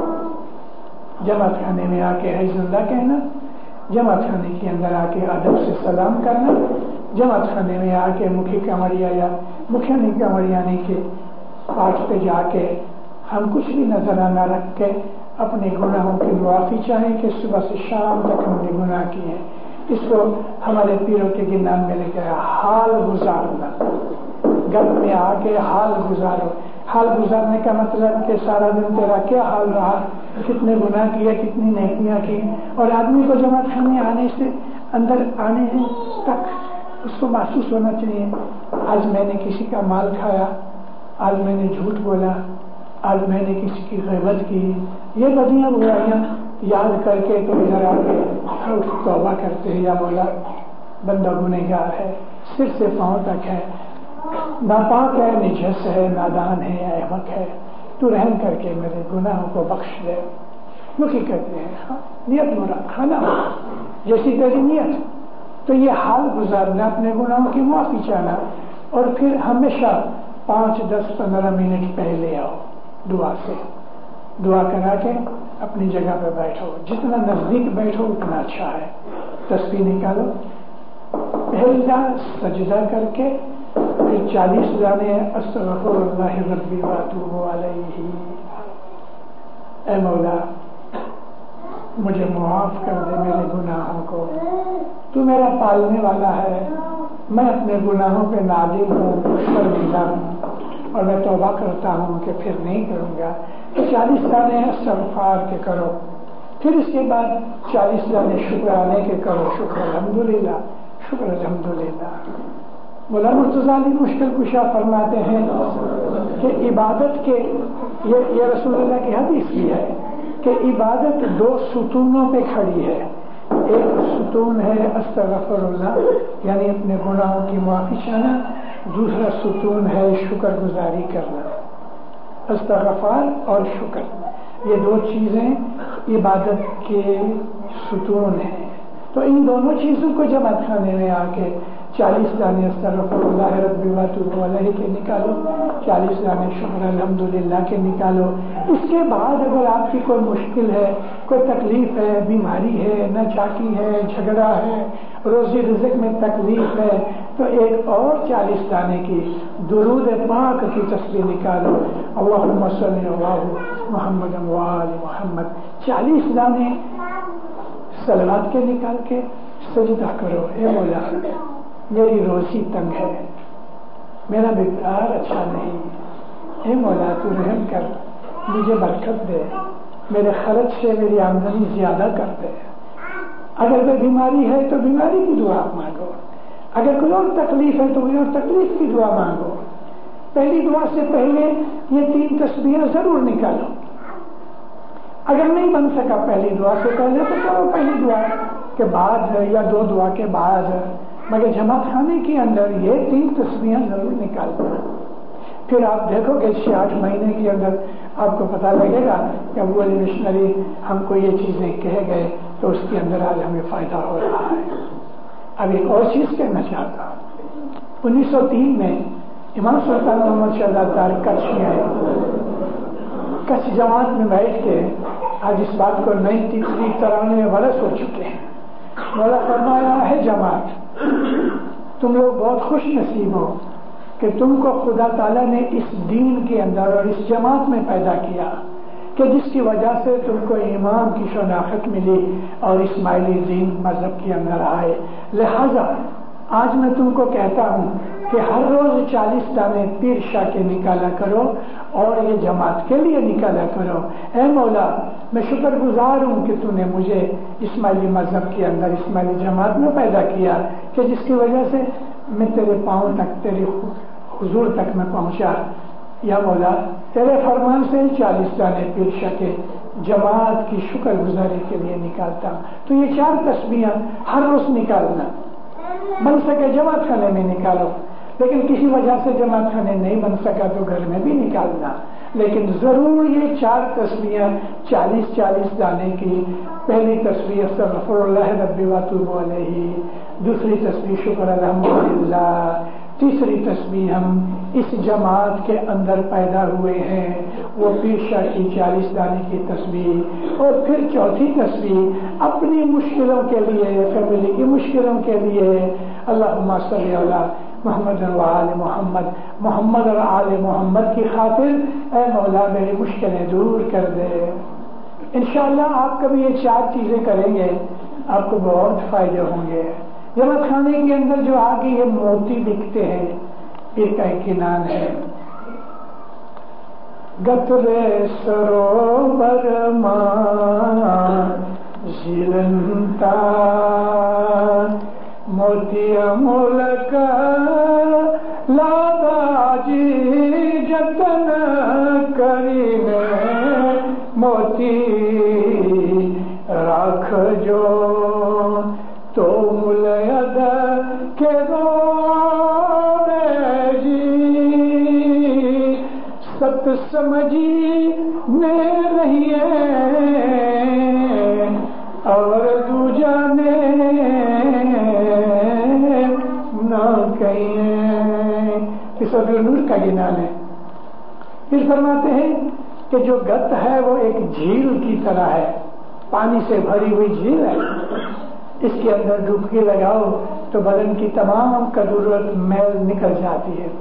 جماعت خانے میں آ کے حی زندہ کہنا، جماعت خانے کے اندر آ کے ادب سے سلام کرنا، جماعت خانے میں آ کے مکھی کمریا یا مکھیانی کمریانی کے پاٹ پہ جا کے ہم کچھ بھی نظرانہ رکھ کے اپنے گناہوں کی معافی چاہیں کہ صبح سے شام تک ہم نے گناہ کیے ہیں۔ اس کو ہمارے پیروں کے گنام میں لے گیا حال گزارنا، گھر میں آ کے حال گزارو۔ حال گزارنے کا مطلب کہ سارا دن تیرا کیا حال رہا، کتنے گناہ کیے، کتنی نیکیاں کی، اور آدمی کو جماعت خانے آنے سے اندر آنے تک اس کو محسوس ہونا چاہیے آج میں نے کسی کا مال کھایا، آج میں نے جھوٹ بولا، آج میں نے کسی کی غیبت کی، یہ بدیاں برائیاں یاد کر کے تو ادھر آ کے توبہ کرتے ہیں، یا مولا بندہ گنہگار ہے، سر سے پاؤں تک ہے، ناپاک ہے، نجس ہے، نادان ہے، احمق ہے، تو رحم کر کے میرے گناہوں کو بخش دے۔ مکھی کہتے ہیں نیت مراد کھانا جیسی تیری نیت، تو یہ حال گزارنا، اپنے گناہوں کی معافی چاہنا، اور پھر ہمیشہ 5، 10، 15 منٹ پہلے آؤ دعا سے، دعا کرا کے اپنی جگہ پہ بیٹھو، جتنا نزدیک بیٹھو اتنا اچھا ہے۔ تسبیح نکالو، پہلا سجدہ کر کے پھر 40 جانے استغفر اللہ ربی واتوب علیہ، اے مولا مجھے معاف کر دے میرے گناہوں کو، تو میرا پالنے والا ہے، میں اپنے گناہوں پہ نادم ہوں، شرمندہ ہوں، اور میں توبہ کرتا ہوں کہ پھر نہیں کروں گا۔ تو 40 دانے استغفار کے کرو، پھر اس کے بعد 40 دانے شکرانے کے کرو، شکر الحمدللہ، شکر الحمدللہ۔ مولانا مرتضیٰ علی مشکل کشا فرماتے ہیں کہ عبادت کے یہ رسول اللہ کی حدیث بھی ہے کہ عبادت 2 ستونوں پہ کھڑی ہے، ایک ستون ہے استغفر اللہ یعنی اپنے گناہوں کی معافی چاہنا، دوسرا ستون ہے شکر گزاری کرنا۔ استغفار اور شکر، یہ 2 چیزیں عبادت کے ستون ہیں۔ تو ان دونوں چیزوں کو جماعت خانے میں آ کے 40 دانے استغفر اللہ ربی واتوب علیہ کے نکالو، 40 دانے شکر الحمدللہ کے نکالو۔ اس کے بعد اگر آپ کی کوئی مشکل ہے، کوئی تکلیف ہے، بیماری ہے، ناچاکی ہے، جھگڑا ہے، روزی رزق میں تکلیف ہے، تو ایک اور 40 دانے کی درود پاک کی تسبیح نکالو، اللہم صلی اللہ محمد وآل محمد، 40 دانے صلوات کے نکال کے سجدہ کرو۔ اے مولا میری روزی تنگ ہے، میرا بیٹار اچھا نہیں، اے مولا تو رحم کر، مجھے برکت دے، میرے خرچ سے میری آمدنی زیادہ کر دے۔ اگر کوئی بیماری ہے تو بیماری کی دعا مانگو، اگر کوئی اور تکلیف ہے تو کوئی اور تکلیف کی دعا مانگو۔ پہلی دعا سے پہلے یہ 3 تسبیحیں ضرور نکالو. اگر نہیں بن سکا پہلی دعا سے پہلے تو کرو پہلی دعا کے بعد یا 2 دعا کے بعد، مگر جماعت خانے کے اندر یہ 3 تسبیحیں ضرور نکال دو. پھر آپ دیکھو گے 6-8 مہینے کے اندر آپ کو پتا لگے گا کہ ابو علی مشنری ہم کو یہ چیزیں کہے گئے تو اس کے اندر آج ہمیں فائدہ ہو رہا ہے. اب ایک اور چیز کہنا چاہتا ہوں. 1903 میں امام سلطان محمد شہزاد تارک کچھ میں آئے. کچھ جماعت میں بیٹھ کے آج اس بات کو 93 برس ہو چکے ہیں. مولا فرمایا ہے جماعت تم لوگ بہت خوش نصیب ہو کہ تم کو خدا تعالیٰ نے اس دین کے اندر اور اس جماعت میں پیدا کیا کہ جس کی وجہ سے تم کو امام کی شناخت ملی اور اسماعیلی دین مذہب کے اندر آئے. لہذا آج میں تم کو کہتا ہوں کہ ہر روز 40 دانے پیر شاہ کے نکالا کرو اور یہ جماعت کے لیے نکالا کرو. اے مولا میں شکر گزار ہوں کہ تو نے مجھے اسماعیلی مذہب کے اندر اسماعیلی جماعت میں پیدا کیا کہ جس کی وجہ سے میں تیرے پاؤں تک تیری حضور تک میں پہنچا. یا مولا تیرے فرمان سے 40 دانے پیر شاہ کے جماعت کی شکر گزاری کے لیے نکالتا ہوں. تو یہ 4 تسبیحیں ہر روز نکالنا. بن سکے جماعت خانے میں نکالو، لیکن کسی وجہ سے جماعت خانے نہیں بن سکا تو گھر میں بھی نکالنا. لیکن ضرور یہ 4 تسبیحیں 40 دانے کی. پہلی تسبیح استغفر اللہ ربی واتوب علیہ، دوسری تسبیح شکر الحمدللہ، تیسری تسبیح ہم اس جماعت کے اندر پیدا ہوئے ہیں وہ پیر شاہ کی 40 دانے کی تسبیح، اور پھر چوتھی تسبیح اپنی مشکلوں کے لیے، فیملی کی مشکلوں کے لیے اللہم صلی علی محمد و آل محمد، محمد اور آل محمد کی خاطر اے مولا میری مشکلیں دور کر دے. انشاءاللہ آپ کبھی یہ 4 چیزیں کریں گے آپ کو بہت فائدے ہوں گے. جماعت خانے کے اندر جو آگے یہ موتی دکھتے ہیں ایک ایکنان ہے. گترے سروبر ماں جلنتا موتی ملک لادا جی جتن کرینے موتی راکھ جو تو ملید کے دورے جی ست سمجھی نے رہیے اور دوجا نے نہ کہیں. اس عبد النور کا گنان ہے. پھر فرماتے ہیں کہ جو گت ہے وہ ایک جھیل کی طرح ہے، پانی سے بھری ہوئی جھیل ہے. اس کے اندر ڈبکی لگاؤ تو بدن کی تمام کدورت میل نکل جاتی ہے.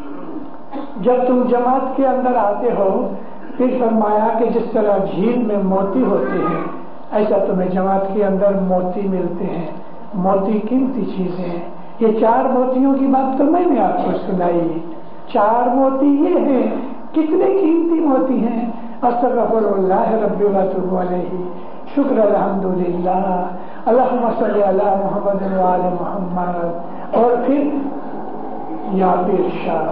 جب تم جماعت کے اندر آتے ہو پھر فرمایا کہ جس طرح جھیل میں موتی ہوتے ہیں ایسا تمہیں جماعت کے اندر موتی ملتے ہیں. موتی قیمتی چیزیں ہیں. یہ 4 موتیوں کی بات تو میں نے آپ کو سنائی. 4 موتی یہ ہیں. کتنے قیمتی موتی ہیں. استغفر اللہ ربی واتوب علیہ، شکر الحمدللہ، اللہم صلی علی محمد و آل محمد، اور پھر یا پیر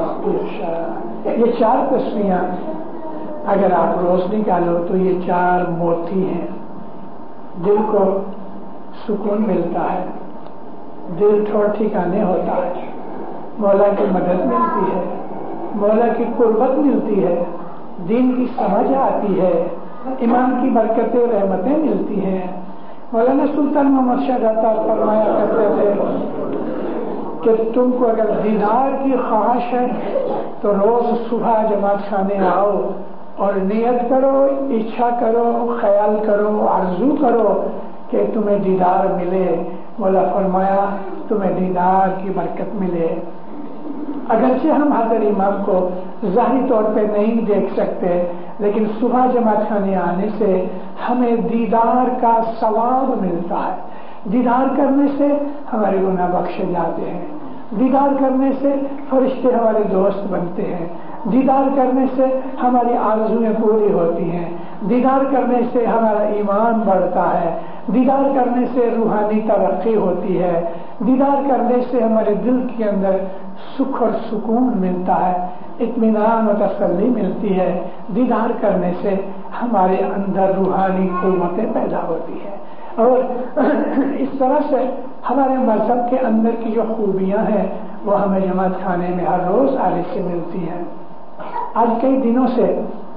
شاہ. یہ 4 تسبیحاں اگر آپ روز نکالو تو یہ 4 موتی ہیں. دل کو سکون ملتا ہے، دل تھوڑا ٹھکانے ہوتا ہے، مولا کی مدد ملتی ہے، مولا کی قربت ملتی ہے، دین کی سمجھ آتی ہے، ایمان کی برکتیں رحمتیں ملتی ہیں. مولانا سلطان محمد شاہ عطار فرمایا کرتے تھے کہ تم کو اگر دیدار کی خواہش ہے تو روز صبح جماعت خانے آؤ اور نیت کرو، اچھا کرو، خیال کرو، آرزو کرو کہ تمہیں دیدار ملے. مولا فرمایا تمہیں دیدار کی برکت ملے. اگرچہ ہم حضرت امام کو ظاہری طور پہ نہیں دیکھ سکتے لیکن صبح جماعت خانے آنے سے ہمیں دیدار کا ثواب ملتا ہے. دیدار کرنے سے ہمارے گناہ بخشے جاتے ہیں. دیدار کرنے سے فرشتے ہمارے دوست بنتے ہیں. دیدار کرنے سے ہماری آرزویں پوری ہوتی ہیں. دیدار کرنے سے ہمارا ایمان بڑھتا ہے. دیدار کرنے سے روحانی ترقی ہوتی ہے. دیدار کرنے سے ہمارے دل کے اندر سکھ اور سکون ملتا ہے. اطمینان و تسلی ملتی ہے. دیدار کرنے سے ہمارے اندر روحانی قوتیں پیدا ہوتی ہیں اور اس طرح سے ہمارے مذہب کے اندر کی جو خوبیاں ہیں وہ ہمیں جماعت خانے میں ہر روز آنے سے ملتی ہیں. آج کئی دنوں سے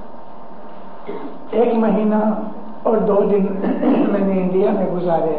1 مہینہ اور 2 دن میں نے انڈیا میں گزارے.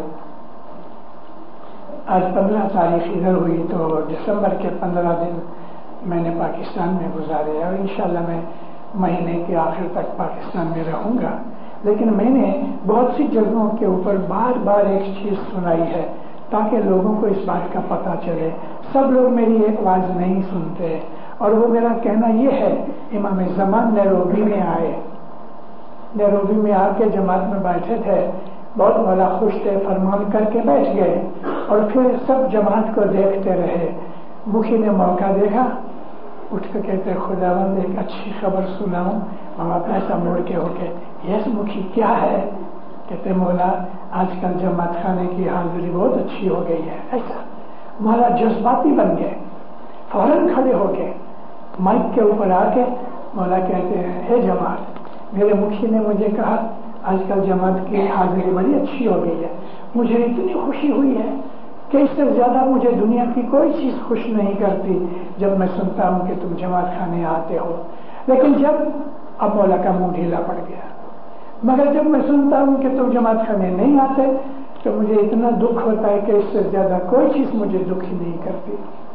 آج 15 تاریخ ادھر ہوئی تو دسمبر کے 15 دن میں نے پاکستان میں گزارے اور انشاءاللہ میں مہینے کے آخر تک پاکستان میں رہوں گا. لیکن میں نے بہت سی جگہوں کے اوپر بار بار ایک چیز سنائی ہے تاکہ لوگوں کو اس بات کا پتہ چلے. سب لوگ میری ایک آواز نہیں سنتے اور وہ میرا کہنا یہ ہے. امام زمان نیروبی میں آئے, نیروبی میں آ کے جماعت میں بیٹھے تھے, بہت بڑا خوش تھے, فرمان کر کے بیٹھ گئے اور پھر سب جماعت کو دیکھتے رہے. مکھی نے موقع دیکھا, اٹھ کے کہتے خداوند ایک اچھی خبر سناؤں. وہاں ایسا موڑ کے ہو کے یس مکھی کیا ہے؟ کہتے مولا آج کل جماعت خانے کی حاضری بہت اچھی ہو گئی ہے. ایسا مولا جذباتی بن گئے, فوراً کھڑے ہو کے مائک کے اوپر آ کے مولا کہتے ہیں اے جماعت, میرے مکھی نے مجھے کہا آج کل جماعت کی حاضری بڑی اچھی ہو گئی ہے. مجھے اتنی خوشی ہوئی ہے کہ اس سے زیادہ مجھے دنیا کی کوئی چیز خوش نہیں کرتی جب میں سنتا ہوں کہ تم جماعت خانے آتے ہو. لیکن جب اب مولا کا منہ ڈھیلا پڑ گیا, مگر جب میں سنتا ہوں کہ تم جماعت خانے نہیں آتے تو مجھے اتنا دکھ ہوتا ہے کہ اس سے زیادہ کوئی چیز مجھے دکھی نہیں کرتی.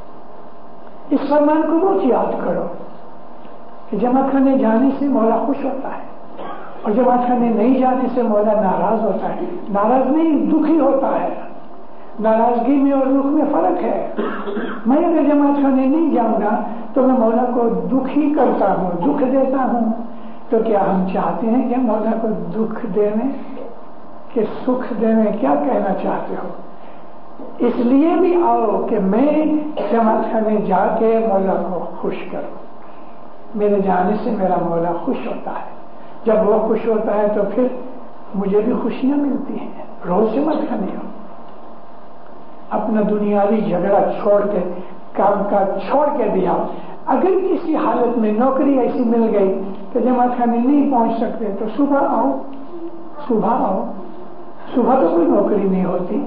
اس فرمان کو بہت یاد کرو کہ جماعت خانے جانے سے مولا خوش ہوتا ہے اور جماعت خانے نہیں جانے سے مولا ناراض ہوتا ہے. ناراض نہیں, دکھی ہوتا ہے. ناراضگی میں اور دکھ میں فرق ہے. میں اگر جماعت خانے نہیں جاؤں گا تو میں مولا کو دکھی کرتا ہوں, دکھ دیتا ہوں. تو کیا ہم چاہتے ہیں کہ مولا کو دکھ دینے کہ سکھ دینے؟ کیا کہنا چاہتے ہو؟ اس لیے بھی آؤ کہ میں جماعت خانے جا کے مولا کو خوش کروں. میرے جانے سے میرا مولا خوش ہوتا ہے. جب وہ خوش ہوتا ہے تو پھر مجھے بھی خوشیاں ملتی ہیں. روز جماعت خانے ہو, اپنا دنیاوی جھگڑا چھوڑ کے, کام کاج چھوڑ کے بھی آؤ. اگر کسی حالت میں نوکری ایسی مل گئی کہ جماعت خانے نہیں پہنچ سکتے تو صبح آؤ. صبح آؤ, صبح تو کوئی نوکری نہیں ہوتی.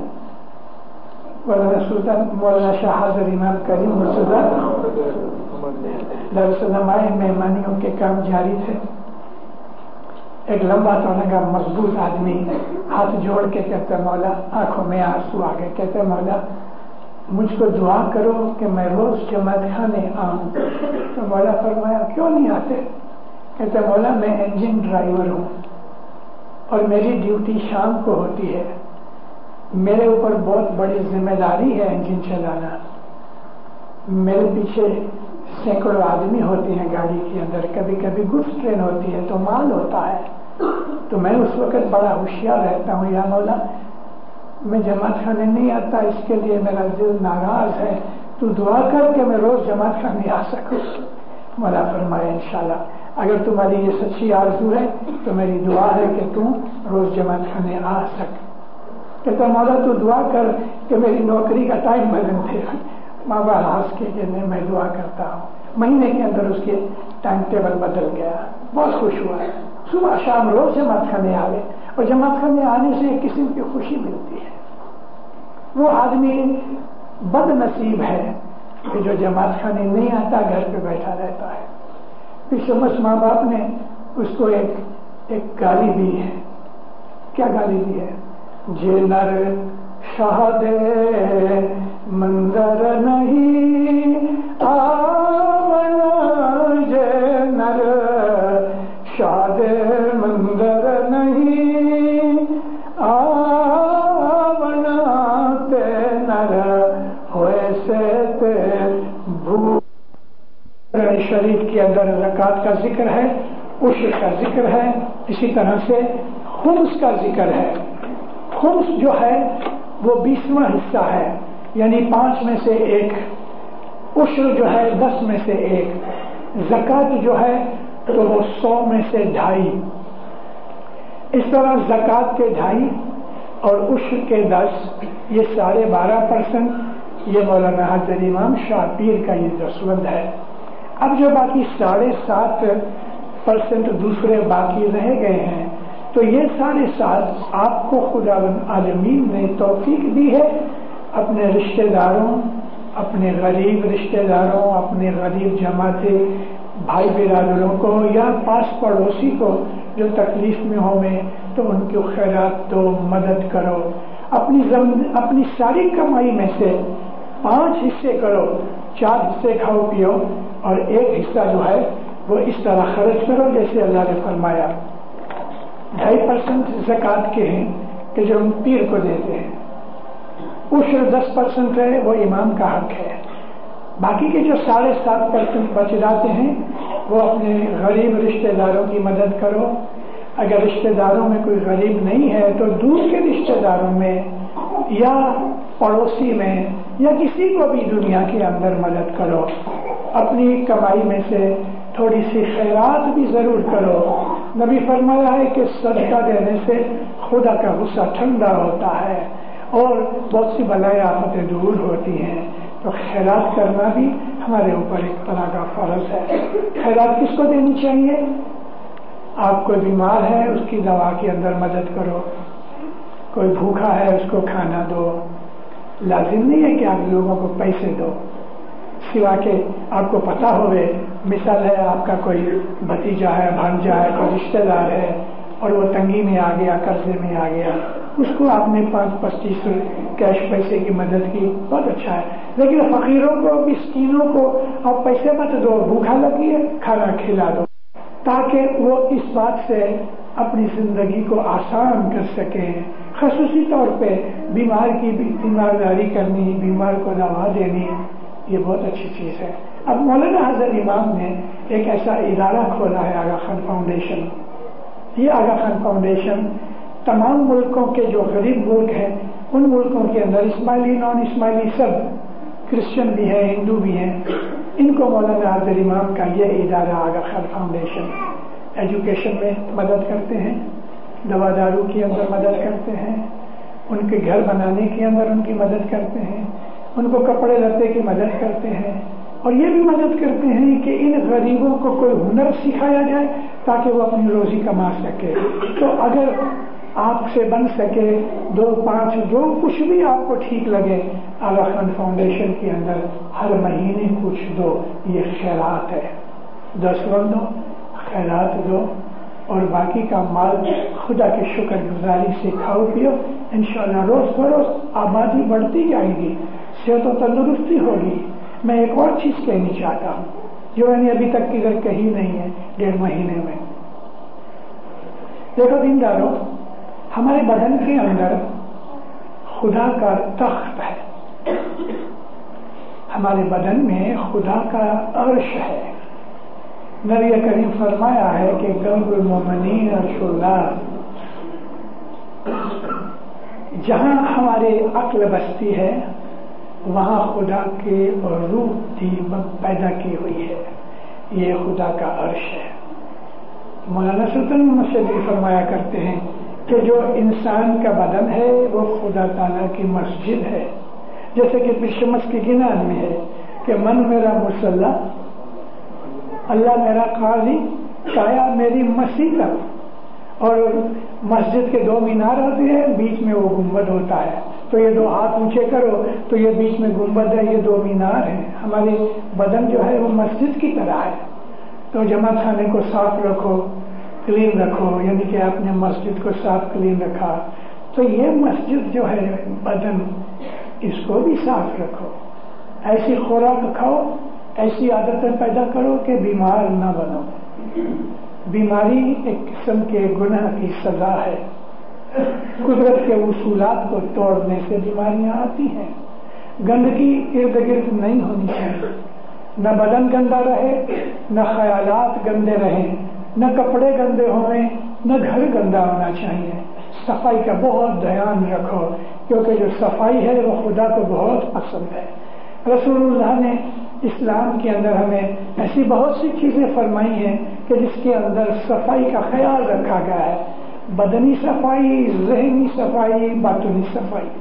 مولانا شاہ حضر امام کریم مرتضیٰ دارالسلام آئے, مہمانیوں کے کام جاری تھے. ایک لمبا چوڑا مضبوط آدمی ہاتھ جوڑ کے کہتا مولا, آنکھوں میں آنسو آ گئے, کہتے مولا مجھ کو دعا کرو کہ میں روز جماعت خانے آؤں. تو مولا فرمایا کیوں نہیں آتے؟ کہتے مولا میں انجن ڈرائیور ہوں اور میری ڈیوٹی شام کو ہوتی ہے. میرے اوپر بہت بڑی ذمہ داری ہے انجن چلانا. میرے پیچھے سینکڑوں آدمی ہوتے ہیں گاڑی کے اندر. کبھی کبھی گڈس ٹرین ہوتی ہے تو مال ہوتا ہے. تو میں اس وقت بڑا ہوشیار رہتا ہوں. یا مولا میں جماعت خانے نہیں آتا, اس کے لیے میرا دل ناراض ہے. تو دعا کر کے میں روز جماعت خانے آ سکوں. مولا فرمایا انشاءاللہ اگر تمہاری یہ سچی آرزو ہے تو میری دعا ہے کہ تم روز جماعت خانے آ سک. کہتا مولا تو دعا کر کہ میری نوکری کا ٹائم بدل دے. ماں باپ ہنس کے کہ میں دعا کرتا ہوں. مہینے کے اندر اس کے ٹائم ٹیبل بدل گیا. بہت خوش ہوا. صبح شام روز جماعت خانے آئے اور جماعت خانے آنے سے ایک قسم کی خوشی ملتی ہے. وہ آدمی بد نصیب ہے کہ جو جماعت خانے نہیں آتا, گھر پہ بیٹھا رہتا ہے. پھر شمس ماں باپ نے اس کو ایک گالی دی ہے. کیا گالی دی ہے؟ جے نر شاہد منظر نہیں آونا, جے نر شاہد منظر نہیں آونا, تے نر ہوئے سے تے بھو. شریف کے اندر زکوٰۃ کا ذکر ہے, عشر کا ذکر ہے, اسی طرح سے خمس کا ذکر ہے. خمس جو ہے وہ 20واں حصہ ہے, یعنی 5 میں سے 1. عشر جو ہے 10 میں سے 1. زکوٰۃ جو ہے تو وہ 100 میں سے 2.5. اس طرح زکوٰۃ کے 2.5 اور عشر کے 10, یہ 12.5%. یہ مولانا حضرت امام شاہ پیر کا یہ دستبند ہے. اب جو باقی 7.5% دوسرے باقی رہ گئے ہیں، تو یہ 7.5 آپ کو خدا عالمین نے توفیق دی ہے اپنے رشتہ داروں، اپنے غریب رشتہ داروں، اپنے غریب جماعتیں بھائی برادروں کو یا پاس پڑوسی کو جو تکلیف میں ہوں میں، تو ان کو خیرات دو، مدد کرو. اپنی ساری کمائی میں سے 5 حصے کرو، 4 حصے کھاؤ پیو اور 1 حصہ جو ہے وہ اس طرح خرچ کرو جیسے اللہ نے فرمایا. 2.5% زکوٰۃ کے ہیں کہ جو ہم پیر کو دیتے ہیں. عشر 10% ہے وہ امام کا حق ہے. باقی کے جو 7.5% بچ جاتے ہیں وہ اپنے غریب رشتہ داروں کی مدد کرو. اگر رشتہ داروں میں کوئی غریب نہیں ہے تو دور کے رشتہ داروں میں یا پڑوسی میں یا کسی کو بھی دنیا کے اندر مدد کرو. اپنی کمائی میں سے تھوڑی سی خیرات بھی ضرور کرو. نبی فرمایا ہے کہ صدقہ دینے سے خدا کا غصہ ٹھنڈا ہوتا ہے اور بہت سی بلائیں آفتیں دور ہوتی ہیں. تو خیرات کرنا بھی ہمارے اوپر ایک طرح کا فرض ہے. خیرات کس کو دینی چاہیے؟ آپ کوئی بیمار ہے اس کی دوا کے اندر مدد کرو، کوئی بھوکا ہے اس کو کھانا دو. لازم نہیں ہے کہ آپ لوگوں کو پیسے دو، سوا کہ آپ کو پتا ہوئے. مثال ہے آپ کا کوئی بھتیجا ہے، بھانجا ہے، کوئی رشتہ دار ہے اور وہ تنگی میں آ گیا، قرضے میں آ گیا، اس کو آپ نے 5-25 کیش پیسے کی مدد کی، بہت اچھا ہے. لیکن فقیروں کو، مسکینوں کو آپ پیسے مت دو. بھوکا لگی ہے کھانا کھلا دو تاکہ وہ اس بات سے اپنی زندگی کو آسان کر سکیں. خصوصی طور پہ بیمار کی بیمارداری کرنی، بیمار کو دوا دینی، یہ بہت اچھی چیز ہے. اب مولانا حضرت امام نے ایک ایسا ادارہ کھولا ہے، آغا خان فاؤنڈیشن. یہ آغا خان فاؤنڈیشن تمام ملکوں کے جو غریب ملک ہیں ان ملکوں کے اندر، اسماعیلی نان اسماعیلی سب، کرسچن بھی ہیں، ہندو بھی ہیں، ان کو مولانا حضرت امام کا یہ ادارہ آغا خان فاؤنڈیشن ایجوکیشن میں مدد کرتے ہیں، دوا دارو کے اندر مدد کرتے ہیں، ان کے گھر بنانے کے اندر ان کی مدد کرتے ہیں، ان کو کپڑے لتے کی مدد کرتے ہیں، اور یہ بھی مدد کرتے ہیں کہ ان غریبوں کو کوئی ہنر سکھایا جائے تاکہ وہ اپنی روزی کما سکے. تو اگر آپ سے بن سکے 2-5 جو کچھ بھی آپ کو ٹھیک لگے، آغا خان فاؤنڈیشن کے اندر ہر مہینے کچھ دو. یہ خیرات ہے. 10 دو، خیرات دو اور باقی کا مال خدا کے شکر گزاری سے کھاؤ پیو. انشاءاللہ روز بروز آبادی بڑھتی جائے گی، صحت و تندرستی ہوگی. میں ایک اور چیز کہنی چاہتا ہوں جو میں نے ابھی تک کدھر کہی نہیں ہے 1.5 مہینے میں. دیکھو دینداروں، ہمارے بدن کے اندر خدا کا تخت ہے. ہمارے بدن میں خدا کا عرش ہے. نبی کریم فرمایا ہے کہ قلب المومنین عرش اللہ. جہاں ہمارے عقل بستی ہے وہاں خدا کے روح پیدا کی ہوئی ہے. یہ خدا کا عرش ہے. مولانا سلطان محمد بھی فرمایا کرتے ہیں کہ جو انسان کا بدن ہے وہ خدا تعالیٰ کی مسجد ہے. جیسے کہ شمس کی گنان میں ہے کہ من میرا مصلی، اللہ میرا قاضی، کایا میری مسیح. اور مسجد کے 2 مینار ہوتے ہیں، بیچ میں وہ گنبد ہوتا ہے. تو یہ 2 ہاتھ اونچے کرو تو یہ بیچ میں گنبد ہے، یہ 2 مینار ہیں. ہمارے بدن جو ہے وہ مسجد کی طرح ہے. تو جماعت خانے کو صاف رکھو، کلین رکھو، یعنی کہ آپ نے مسجد کو صاف کلین رکھا تو یہ مسجد جو ہے بدن، اس کو بھی صاف رکھو. ایسی خوراک کھاؤ، ایسی عادتیں پیدا کرو کہ بیمار نہ بنو. بیماری ایک قسم کے گناہ کی سزا ہے. قدرت کے اصولات کو توڑنے سے بیماریاں آتی ہیں. گندگی ارد گرد نہیں ہونی چاہیے. نہ بدن گندا رہے، نہ خیالات گندے رہیں، نہ کپڑے گندے ہوئے، نہ گھر گندا ہونا چاہیے. صفائی کا بہت دھیان رکھو کیونکہ جو صفائی ہے وہ خدا کو بہت پسند ہے. رسول اللہ نے اسلام کے اندر ہمیں ایسی بہت سی چیزیں فرمائی ہیں کہ جس کے اندر صفائی کا خیال رکھا گیا ہے. بدنی صفائی، ذہنی صفائی، باطنی صفائی.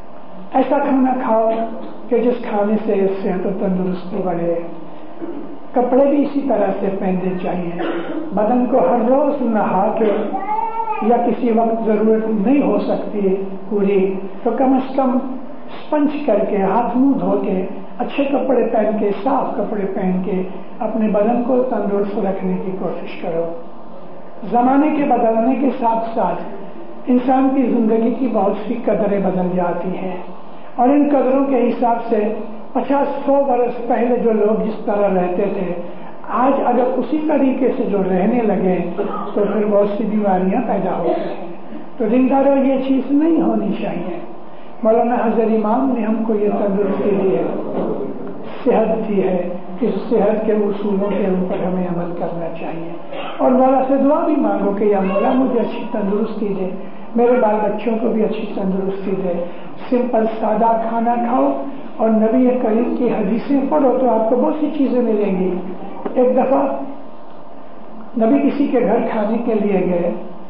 ایسا کھانا کھاؤ کہ جس کھانے سے صحت و تندرستی بڑھے. کپڑے بھی اسی طرح سے پہننے چاہیے. بدن کو ہر روز نہا کے یا کسی وقت ضرورت نہیں ہو سکتی پوری تو کم از کم اسپنج کر کے ہاتھ منہ دھو کے اچھے کپڑے پہن کے صاف کپڑے پہن کے اپنے بدن کو تندرست رکھنے کی کوشش کرو. زمانے کے بدلنے کے ساتھ ساتھ انسان کی زندگی کی بہت سی قدریں بدل جاتی ہیں اور ان قدروں کے حساب سے 50-100 برس پہلے جو لوگ جس طرح رہتے تھے آج اگر اسی طریقے سے جو رہنے لگے تو پھر بہت سی بیماریاں پیدا ہوتی ہیں. تو دینداروں یہ چیز نہیں ہونی چاہیے. مولانا حضرت امام نے ہم کو یہ تندرستی دی ہے, صحت دی ہے. اس صحت کے اصولوں کے اوپر ہمیں عمل کرنا چاہیے اور مولا سے دعا بھی مانگو کہ یا مولا مجھے اچھی تندرستی دے, میرے بال بچوں کو بھی اچھی تندرستی دے. سمپل سادہ کھانا کھاؤ اور نبی کریم کی حدیثیں پڑھو تو آپ کو بہت سی چیزیں ملیں گی. ایک دفعہ نبی کسی کے گھر کھانے کے لیے گئے.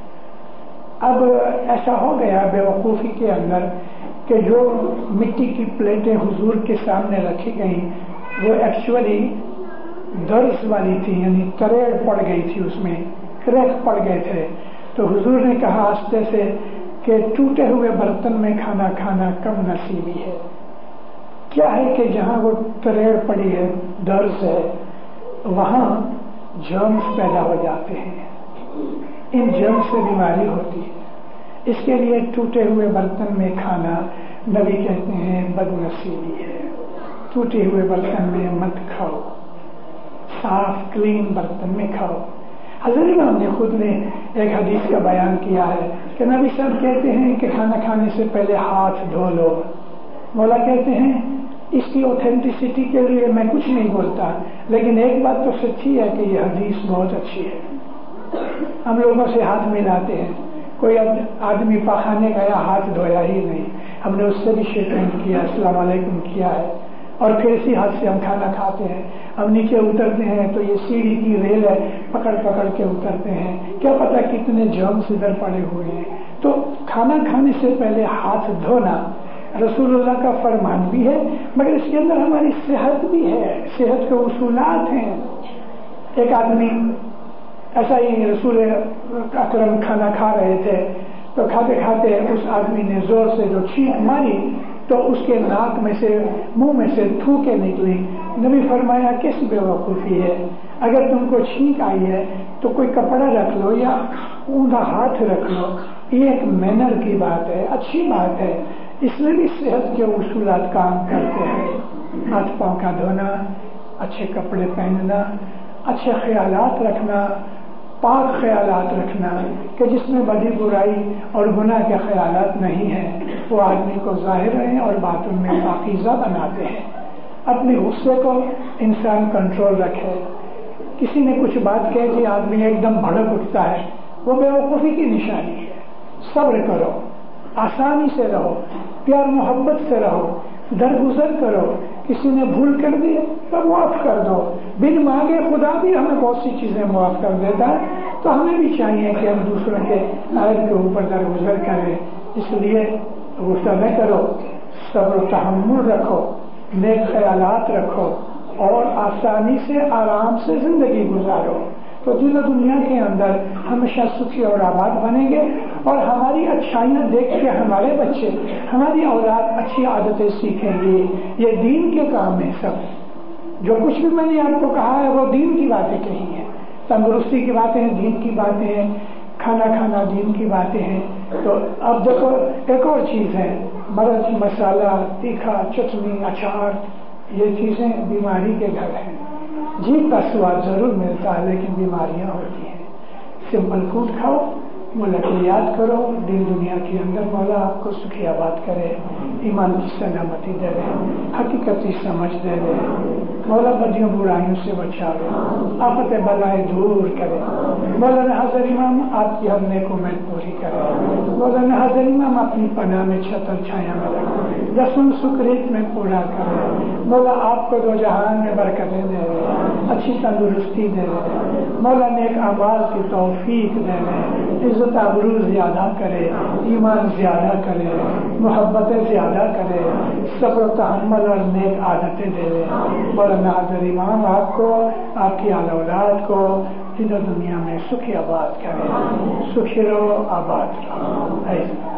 اب ایسا ہو گیا بے وقوفی کے اندر کہ جو مٹی کی پلیٹیں حضور کے سامنے رکھی گئیں وہ ایکچولی درز والی تھی, یعنی تریڑ پڑ گئی تھی, اس میں کریک پڑ گئے تھے. تو حضور نے کہا آہستہ سے کہ ٹوٹے ہوئے برتن میں کھانا کھانا کم نصیبی ہے. کیا ہے کہ جہاں وہ تریڑ پڑی ہے, درز ہے, وہاں جرمز پیدا ہو جاتے ہیں. ان جرمز سے بیماری ہوتی ہے. اس کے لیے ٹوٹے ہوئے برتن میں کھانا نبی کہتے ہیں بد نصیبی ہے. ٹوٹے ہوئے برتن میں مت کھاؤ, صاف کلین برتن میں کھاؤ. حضرت امام نے خود نے ایک حدیث کا بیان کیا ہے کہ نبی صاحب کہتے ہیں کہ کھانا کھانے سے پہلے ہاتھ دھو لو. مولا کہتے ہیں اس کی اوتھینٹسٹی کے لیے میں کچھ نہیں بولتا, لیکن ایک بات تو سچی ہے کہ یہ حدیث بہت اچھی ہے. ہم لوگوں سے ہاتھ ملاتے ہیں, کوئی آدمی پاخانے گیا ہاتھ دھویا ہی نہیں, ہم نے اس سے بھی شیک ہینڈ کیا, السلام علیکم کیا ہے, اور پھر اسی ہاتھ سے ہم کھانا کھاتے ہیں. ہم نیچے اترتے ہیں تو یہ سیڑھی کی ریل ہے, پکڑ پکڑ کے اترتے ہیں, کیا پتا کتنے جرمز ادھر پڑے ہوئے ہیں. تو کھانا کھانے سے پہلے ہاتھ دھونا رسول اللہ کا فرمان بھی ہے, مگر اس کے اندر ہماری صحت بھی ہے, صحت کے اصولات ہیں. ایک آدمی ایسا ہی رسول اکرم کھانا کھا رہے تھے تو کھاتے کھاتے اس آدمی نے زور سے جو چھینک ماری تو اس کے ناک میں سے منہ میں سے تھوکے نکلی. نبی فرمایا کس بے وقوفی ہے, اگر تم کو چھینک آئی ہے تو کوئی کپڑا رکھ لو یا اوندا ہاتھ رکھ لو. یہ ایک مینر کی بات ہے, اچھی بات ہے. اس میں بھی صحت کے اصولات کام کرتے ہیں. ہاتھ پاؤں کا دھونا, اچھے کپڑے پہننا, اچھے خیالات رکھنا, پاک خیالات رکھنا کہ جس میں بدی برائی اور گناہ کے خیالات نہیں ہیں وہ آدمی کو ظاہر ہیں اور باطن میں پاکیزہ بناتے ہیں. اپنے غصے کو انسان کنٹرول رکھے. کسی نے کچھ بات کہی کہ آدمی ایک دم بھڑک اٹھتا ہے, وہ بے وقوفی کی نشانی ہے. صبر کرو, آسانی سے رہو, پیار محبت سے رہو, درگزر کرو. کسی نے بھول کر دی تو معاف کر دو. بن مانگے خدا بھی ہمیں بہت سی چیزیں معاف کر دیتا ہے, تو ہمیں بھی چاہیے کہ ہم دوسروں کے عیب کے اوپر درگزر کریں. اس لیے غصہ نہ کرو, صبر و تحمل رکھو, نیک خیالات رکھو اور آسانی سے آرام سے زندگی گزارو. تو دل و دنیا کے اندر ہمیشہ سکھی اور آباد بنیں گے اور ہماری اچھائیاں دیکھ کے ہمارے بچے, ہماری اولاد اچھی عادتیں سیکھیں گی. یہ دین کے کام ہے سب. جو کچھ بھی میں نے آپ کو کہا ہے وہ دین کی باتیں کہی ہیں. تندرستی کی باتیں ہیں, دین کی باتیں ہیں, کھانا کھانا دین کی باتیں ہیں. تو اب دیکھو ایک اور چیز ہے, مرچ, مسالہ, تیکھا, چٹنی, اچار, یہ چیزیں بیماری کے گھر ہیں. جیب کا سواد ضرور ملتا ہے لیکن بیماریاں ہوتی ہیں. سمپل فوڈ کھاؤ, مولا کو یاد کرو. دین دنیا کے اندر مولا آپ کو سکھی آباد کرے, ایمان کی سلامتی دے رہے, حقیقتی سمجھ دے رہے. مولا بدیوں برائیوں سے بچاوے, آفت بلائے دور کرے. مولانا حضرت امام آپ کی ہر نیک امید پوری کرے. مولانا حضرت امام اپنی پناہ میں چھتر چھایا میں رکھے, رسم سکریت میں پورا کرے. مولا آپ کو دو جہان میں برکتیں دے رہے, اچھی تندرستی دے رہے. مولا نیک اعمال کی توفیق دے رہے. عزت آبرو زیادہ کرے، ایمان زیادہ کرے، محبتیں زیادہ کرے، صبر و تحمل اور نیک عادتیں دے. مولانا حضرت امام آپ کو، آپ کی اہل اولاد کو دنیا میں سکھی آباد کرے. سکھی رہو، آباد رہو.